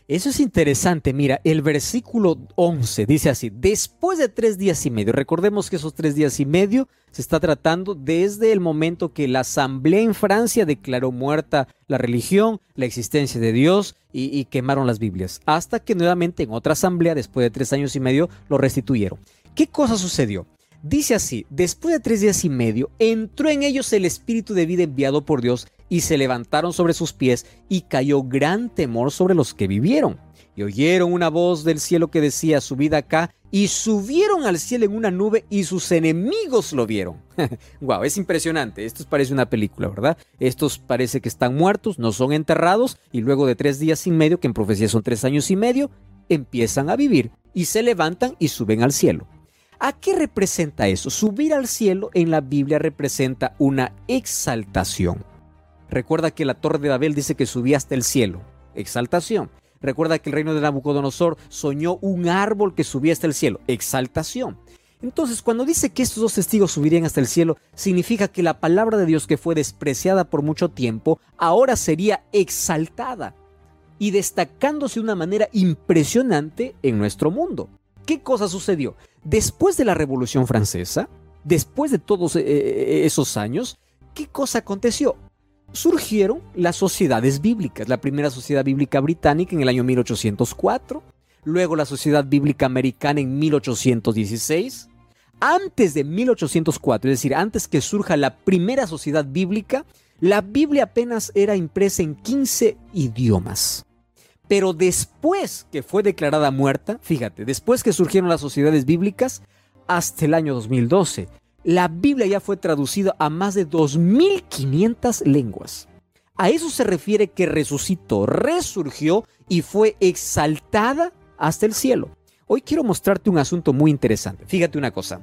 Eso es interesante. Mira, el versículo once dice así: después de tres días y medio, recordemos que esos tres días y medio se está tratando desde el momento que la asamblea en Francia declaró muerta la religión, la existencia de Dios y, y quemaron las Biblias, hasta que nuevamente en otra asamblea, después de tres años y medio, lo restituyeron. ¿Qué cosa sucedió? Dice así: después de tres días y medio, entró en ellos el espíritu de vida enviado por Dios, y se levantaron sobre sus pies, y cayó gran temor sobre los que vivieron. Y oyeron una voz del cielo que decía: subid acá, y subieron al cielo en una nube, y sus enemigos lo vieron. Wow, es impresionante. Esto parece una película, ¿verdad? Estos parece que están muertos, no son enterrados, y luego de tres días y medio, que en profecía son tres años y medio, empiezan a vivir, y se levantan y suben al cielo. ¿A qué representa eso? Subir al cielo en la Biblia representa una exaltación. Recuerda que la Torre de Babel dice que subía hasta el cielo. Exaltación. Recuerda que el reino de Nabucodonosor soñó un árbol que subía hasta el cielo. Exaltación. Entonces, cuando dice que estos dos testigos subirían hasta el cielo, significa que la palabra de Dios, que fue despreciada por mucho tiempo, ahora sería exaltada y destacándose de una manera impresionante en nuestro mundo. ¿Qué cosa sucedió? Después de la Revolución Francesa, después de todos eh, esos años, ¿qué cosa aconteció? Surgieron las sociedades bíblicas. La primera sociedad bíblica británica en el año mil ochocientos cuatro, luego la sociedad bíblica americana en mil ochocientos dieciséis. Antes de mil ochocientos cuatro, es decir, antes que surja la primera sociedad bíblica, la Biblia apenas era impresa en quince idiomas. Pero después que fue declarada muerta, fíjate, después que surgieron las sociedades bíblicas, hasta el año dos mil doce, la Biblia ya fue traducida a más de dos mil quinientas lenguas. A eso se refiere que resucitó, resurgió y fue exaltada hasta el cielo. Hoy quiero mostrarte un asunto muy interesante. Fíjate una cosa.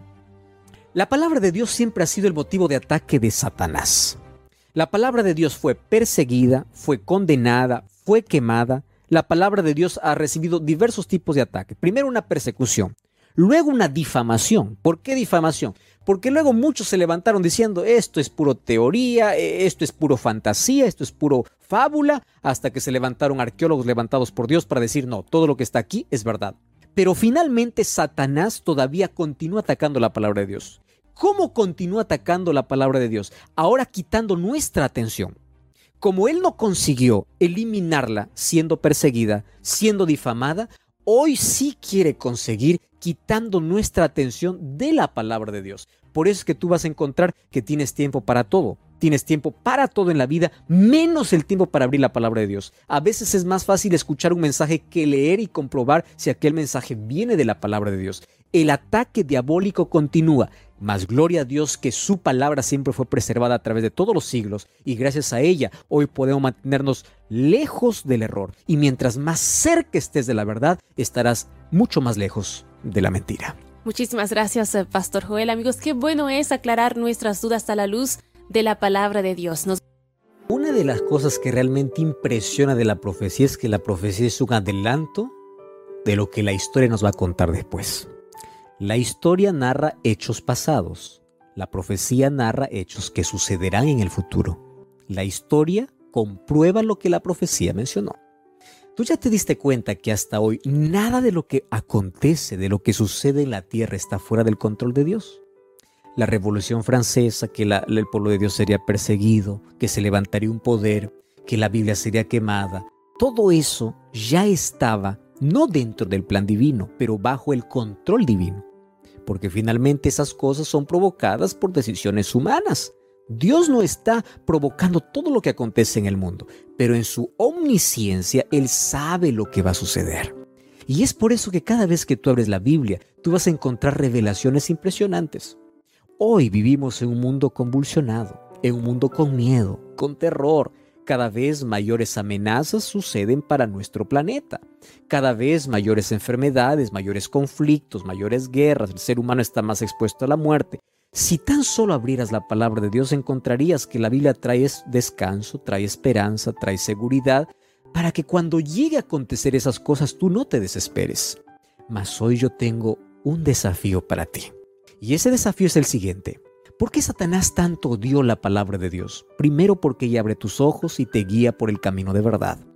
La palabra de Dios siempre ha sido el motivo de ataque de Satanás. La palabra de Dios fue perseguida, fue condenada, fue quemada. La palabra de Dios ha recibido diversos tipos de ataque. Primero una persecución, luego una difamación. ¿Por qué difamación? Porque luego muchos se levantaron diciendo: esto es puro teoría, esto es puro fantasía, esto es puro fábula, hasta que se levantaron arqueólogos levantados por Dios para decir: no, todo lo que está aquí es verdad. Pero finalmente Satanás todavía continúa atacando la palabra de Dios. ¿Cómo continúa atacando la palabra de Dios? Ahora quitando nuestra atención. Como él no consiguió eliminarla siendo perseguida, siendo difamada, hoy sí quiere conseguir quitando nuestra atención de la palabra de Dios. Por eso es que tú vas a encontrar que tienes tiempo para todo. Tienes tiempo para todo en la vida, menos el tiempo para abrir la palabra de Dios. A veces es más fácil escuchar un mensaje que leer y comprobar si aquel mensaje viene de la palabra de Dios. El ataque diabólico continúa, mas gloria a Dios que su palabra siempre fue preservada a través de todos los siglos y gracias a ella hoy podemos mantenernos lejos del error. Y mientras más cerca estés de la verdad, estarás mucho más lejos de la mentira. Muchísimas gracias, Pastor Joel. Amigos, qué bueno es aclarar nuestras dudas a la luz de la palabra de Dios. Nos... Una de las cosas que realmente impresiona de la profecía es que la profecía es un adelanto de lo que la historia nos va a contar después. La historia narra hechos pasados. La profecía narra hechos que sucederán en el futuro. La historia comprueba lo que la profecía mencionó. ¿Tú ya te diste cuenta que hasta hoy nada de lo que acontece, de lo que sucede en la tierra está fuera del control de Dios? La Revolución Francesa, que la, el pueblo de Dios sería perseguido, que se levantaría un poder, que la Biblia sería quemada. Todo eso ya estaba, no dentro del plan divino, pero bajo el control divino. Porque finalmente esas cosas son provocadas por decisiones humanas. Dios no está provocando todo lo que acontece en el mundo, pero en su omnisciencia Él sabe lo que va a suceder. Y es por eso que cada vez que tú abres la Biblia, tú vas a encontrar revelaciones impresionantes. Hoy vivimos en un mundo convulsionado, en un mundo con miedo, con terror. Cada vez mayores amenazas suceden para nuestro planeta. Cada vez mayores enfermedades, mayores conflictos, mayores guerras. El ser humano está más expuesto a la muerte. Si tan solo abrieras la palabra de Dios, encontrarías que la Biblia trae descanso, trae esperanza, trae seguridad, para que cuando llegue a acontecer esas cosas tú no te desesperes. Mas hoy yo tengo un desafío para ti. Y ese desafío es el siguiente. ¿Por qué Satanás tanto odió la palabra de Dios? Primero porque ella abre tus ojos y te guía por el camino de verdad.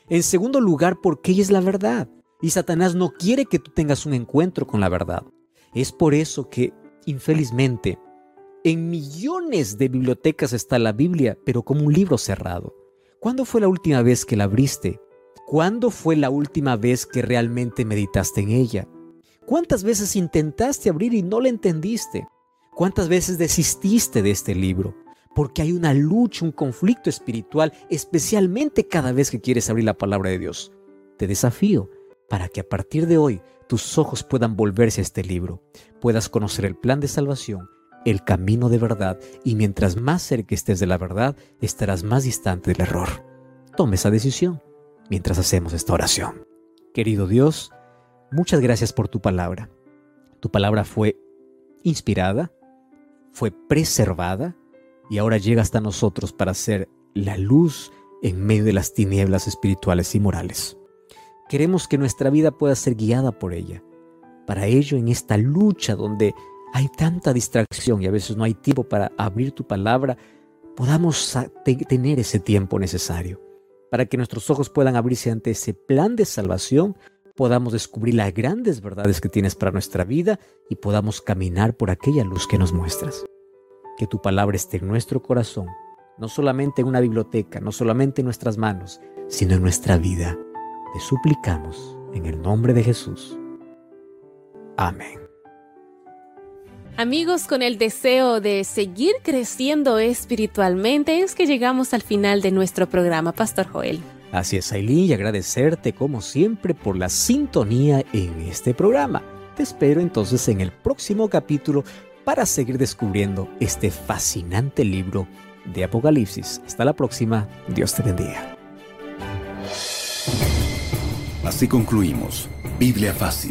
En segundo lugar, porque ella es la verdad. Y Satanás no quiere que tú tengas un encuentro con la verdad. Es por eso que, infelizmente, en millones de bibliotecas está la Biblia, pero como un libro cerrado. ¿Cuándo fue la última vez que la abriste? ¿Cuándo fue la última vez que realmente meditaste en ella? ¿Cuántas veces intentaste abrir y no la entendiste? ¿Cuántas veces desististe de este libro? Porque hay una lucha, un conflicto espiritual, especialmente cada vez que quieres abrir la palabra de Dios. Te desafío para que a partir de hoy tus ojos puedan volverse a este libro, puedas conocer el plan de salvación, el camino de verdad, y mientras más cerca estés de la verdad, estarás más distante del error. Toma esa decisión mientras hacemos esta oración. Querido Dios, muchas gracias por tu palabra. Tu palabra fue inspirada, fue preservada, y ahora llega hasta nosotros para ser la luz en medio de las tinieblas espirituales y morales. Queremos que nuestra vida pueda ser guiada por ella. Para ello, en esta lucha donde hay tanta distracción y a veces no hay tiempo para abrir tu palabra, podamos tener ese tiempo necesario para que nuestros ojos puedan abrirse ante ese plan de salvación, podamos descubrir las grandes verdades que tienes para nuestra vida y podamos caminar por aquella luz que nos muestras. Que tu palabra esté en nuestro corazón, no solamente en una biblioteca, no solamente en nuestras manos, sino en nuestra vida. Te suplicamos en el nombre de Jesús. Amén. Amigos, con el deseo de seguir creciendo espiritualmente, es que llegamos al final de nuestro programa, Pastor Joel. Así es, Ailín, y agradecerte como siempre por la sintonía en este programa. Te espero entonces en el próximo capítulo para seguir descubriendo este fascinante libro de Apocalipsis. Hasta la próxima. Dios te bendiga. Así concluimos Biblia Fácil.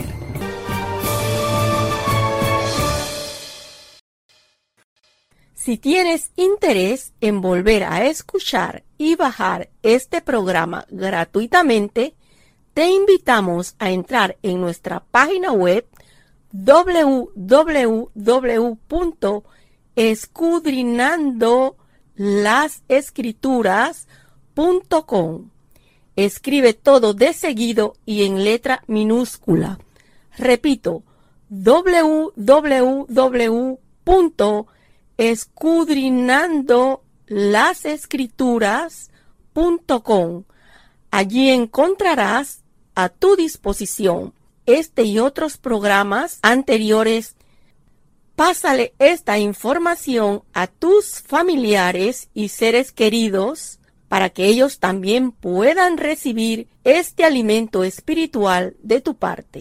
Si tienes interés en volver a escuchar y bajar este programa gratuitamente, te invitamos a entrar en nuestra página web doble u doble u doble u punto escudriñando las escrituras punto com. Escribe todo de seguido y en letra minúscula. Repito, doble u doble u doble u punto escudriñando las escrituras punto com. Allí encontrarás a tu disposición este y otros programas anteriores. Pásale esta información a tus familiares y seres queridos para que ellos también puedan recibir este alimento espiritual de tu parte.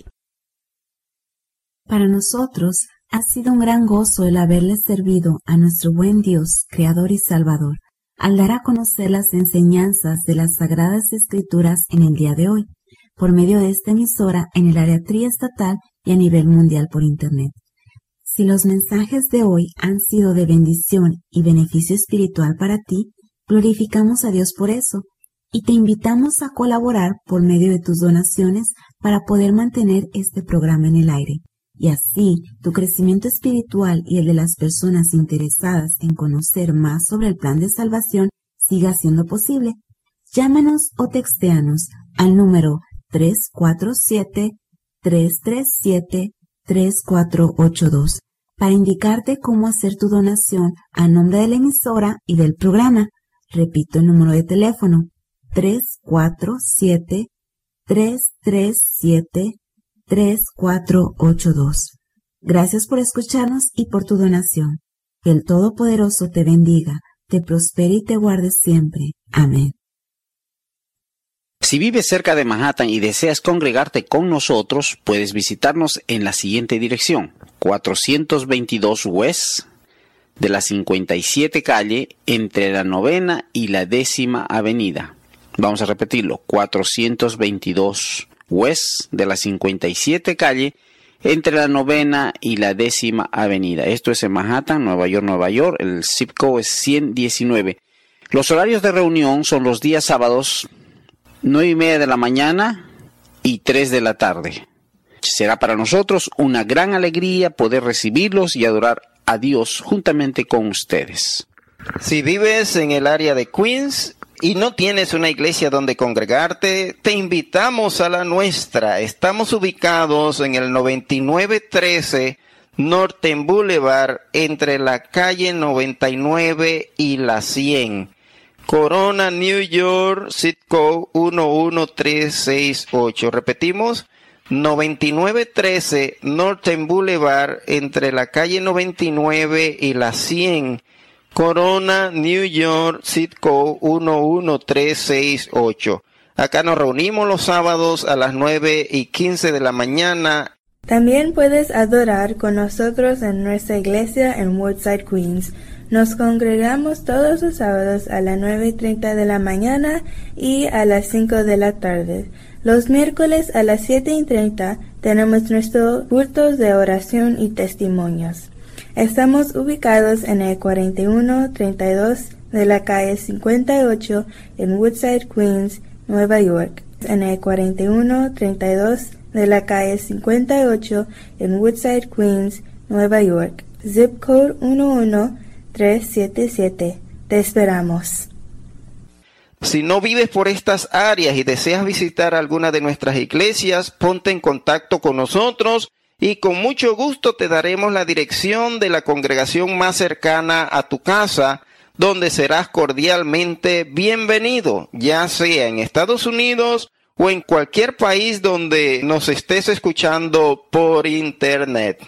Para nosotros ha sido un gran gozo el haberle servido a nuestro buen Dios, Creador y Salvador, al dar a conocer las enseñanzas de las Sagradas Escrituras en el día de hoy, por medio de esta emisora en el área triestatal y a nivel mundial por Internet. Si los mensajes de hoy han sido de bendición y beneficio espiritual para ti, glorificamos a Dios por eso y te invitamos a colaborar por medio de tus donaciones para poder mantener este programa en el aire. Y así, tu crecimiento espiritual y el de las personas interesadas en conocer más sobre el plan de salvación siga siendo posible. Llámanos o textéanos al número tres cuatro siete, tres tres siete, tres cuatro ocho dos para indicarte cómo hacer tu donación a nombre de la emisora y del programa. Repito el número de teléfono, tres cuatro siete, tres tres siete, tres cuatro ocho dos. Gracias por escucharnos y por tu donación. Que el Todopoderoso te bendiga, te prospere y te guarde siempre. Amén. Si vives cerca de Manhattan y deseas congregarte con nosotros, puedes visitarnos en la siguiente dirección: cuatrocientos veintidós West de la cincuenta y siete calle, entre la novena y la décima avenida. Vamos a repetirlo: cuatrocientos veintidós West de la cincuenta y siete calle, entre la novena y la décima avenida. Esto es en Manhattan, Nueva York, Nueva York. El zip code es ciento diecinueve. Los horarios de reunión son los días sábados, nueve y media de la mañana y tres de la tarde. Será para nosotros una gran alegría poder recibirlos y adorar a Dios juntamente con ustedes. Si vives en el área de Queens, y no tienes una iglesia donde congregarte, te invitamos a la nuestra. Estamos ubicados en el noventa y nueve trece Norton Boulevard, entre la calle noventa y nueve y la cien. Corona, New York, zip code uno uno tres seis ocho. Repetimos, noventa y nueve trece Norton Boulevard, entre la calle noventa y nueve y la cien. Corona, New York, zip code uno uno tres seis ocho. Acá nos reunimos los sábados a las nueve y quince de la mañana. También puedes adorar con nosotros en nuestra iglesia en Woodside, Queens. Nos congregamos todos los sábados a las nueve y treinta de la mañana y a las cinco de la tarde. Los miércoles a las siete y treinta tenemos nuestros cultos de oración y testimonios. Estamos ubicados en el cuarenta y uno treinta y dos de la calle cincuenta y ocho en Woodside, Queens, Nueva York. En el cuarenta y uno treinta y dos de la calle cincuenta y ocho en Woodside, Queens, Nueva York. Zip code uno uno tres siete siete. Te esperamos. Si no vives por estas áreas y deseas visitar alguna de nuestras iglesias, ponte en contacto con nosotros y con mucho gusto te daremos la dirección de la congregación más cercana a tu casa, donde serás cordialmente bienvenido, ya sea en Estados Unidos o en cualquier país donde nos estés escuchando por internet.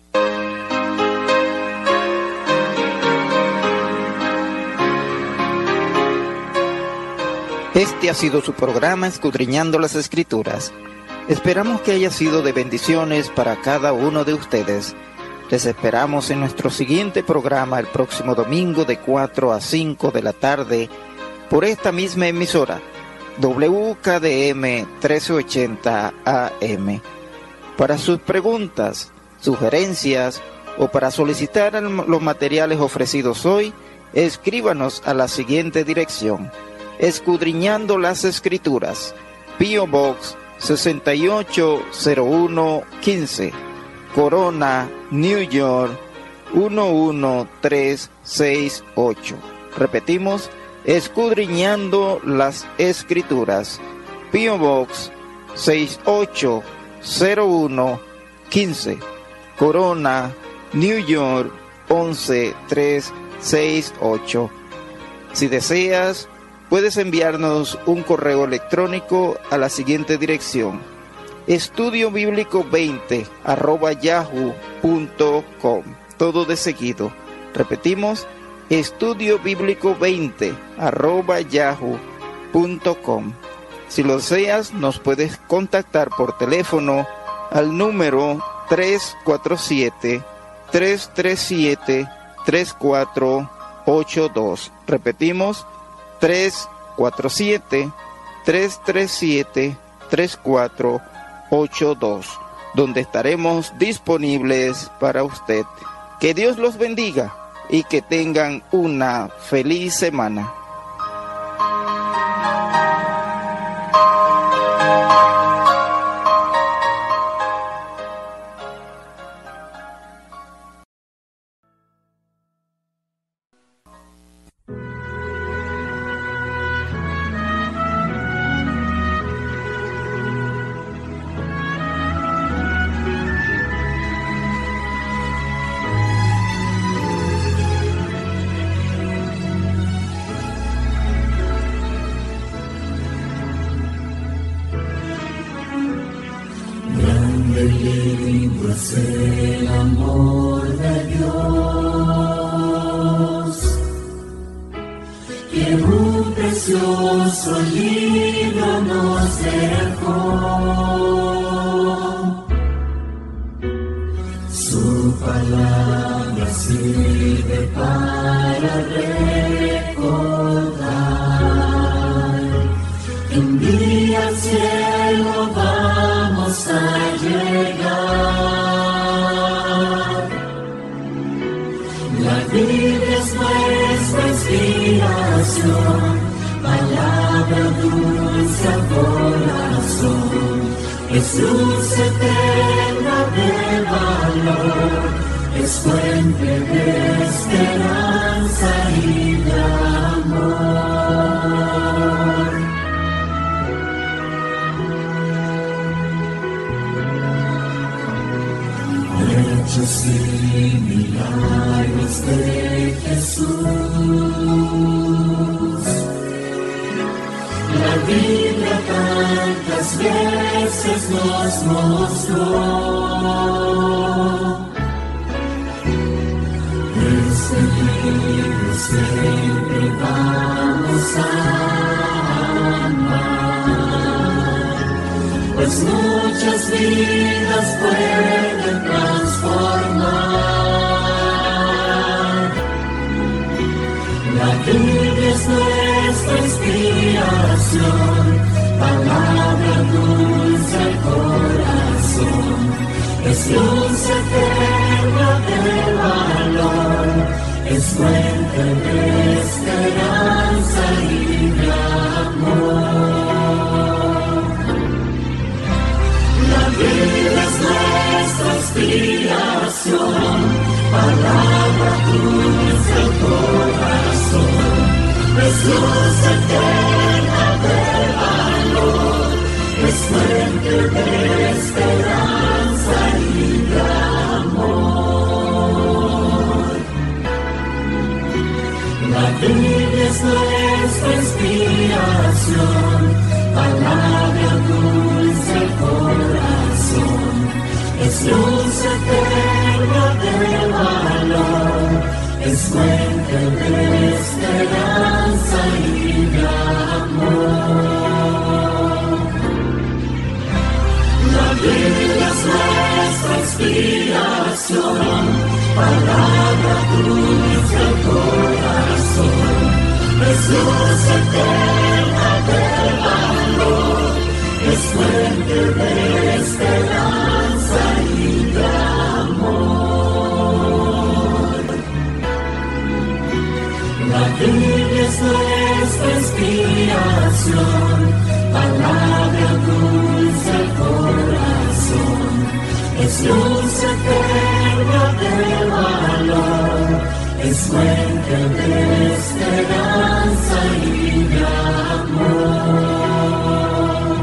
Este ha sido su programa Escudriñando las Escrituras. Esperamos que haya sido de bendiciones para cada uno de ustedes. Les esperamos en nuestro siguiente programa el próximo domingo de cuatro a cinco de la tarde por esta misma emisora, W K D M trece ochenta A M. Para sus preguntas, sugerencias o para solicitar los materiales ofrecidos hoy, escríbanos a la siguiente dirección: Escudriñando las Escrituras, P O Box sesenta y ocho cero uno quince, Corona, New York uno uno tres seis ocho. Repetimos, Escudriñando las Escrituras, P O Box sesenta y ocho cero uno quince, Corona, New York once tres seis ocho. Si deseas, puedes enviarnos un correo electrónico a la siguiente dirección: estudio bíblico veinte arroba yahoo punto com. Todo de seguido. Repetimos, estudio bíblico veinte arroba yahoo punto com. Si lo deseas, nos puedes contactar por teléfono al número tres cuatro siete, tres tres siete, tres cuatro ocho dos. Repetimos, tres cuatro siete, tres tres siete, tres cuatro ocho dos, donde estaremos disponibles para usted. Que Dios los bendiga y que tengan una feliz semana. El amor de Dios, que un precioso libro nos dejó. Su palabra sirve para recordar que un día al cielo vamos a llegar. La Biblia es nuestra inspiración, palabra dulce al corazón, es luz eterna de valor, es fuente de esperanza y de amor. hechos y milagros de Jesús. La Biblia tantas veces nos mostró. Este libro siempre vamos a amar, pues muchas vidas pueden transformar. La Biblia es nuestra inspiración, palabra dulce al corazón, es luz eterna de valor, es fuente de esperanza y de amor. La Biblia es nuestra inspiración, palabra dulce al corazón, es luz eterna de valor, es fuente de esperanza y de amor. La Biblia es nuestra inspiración, palabra dulce al corazón, es luz eterna de valor, es fuente de esperanza y de amor. La Biblia es nuestra inspiración, palabra dulce al corazón, es luz eterna de valor, es fuente de esperanza y de amor. La Biblia es nuestra inspiración, palabra dulce al corazón, es luz eterna de valor, es fuente de esperanza y de amor.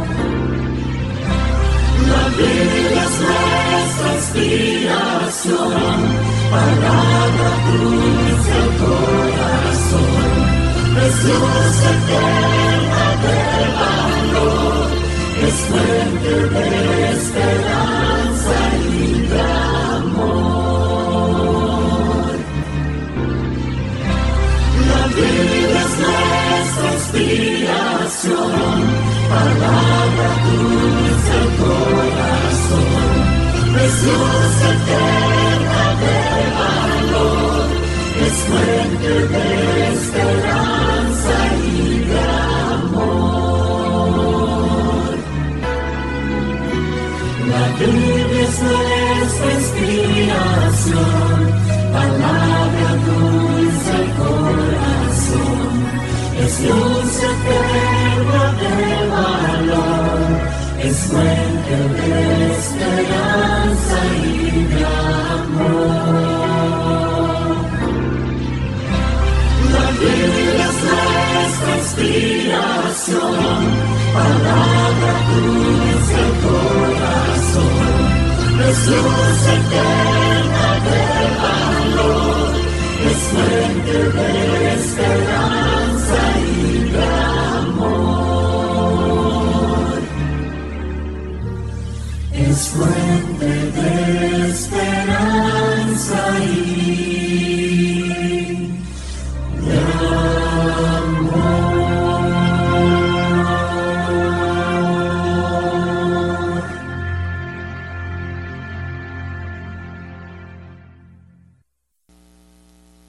La Biblia es nuestra inspiración, palabra dulce al corazón, es luz eterna de valor, es fuente de esperanza y de amor. La Biblia es nuestra inspiración, palabra dulce al corazón, es luz eterna de valor, es fuente de esperanza y de amor. La Biblia es nuestra inspiración, palabra dulce al corazón, es luz eterna de valor, es fuente de esperanza y de amor. La Biblia es nuestra inspiración, palabra dulce al corazón, es luz eterna de valor, es fuente de esperanza y de amor. Es fuente de esperanza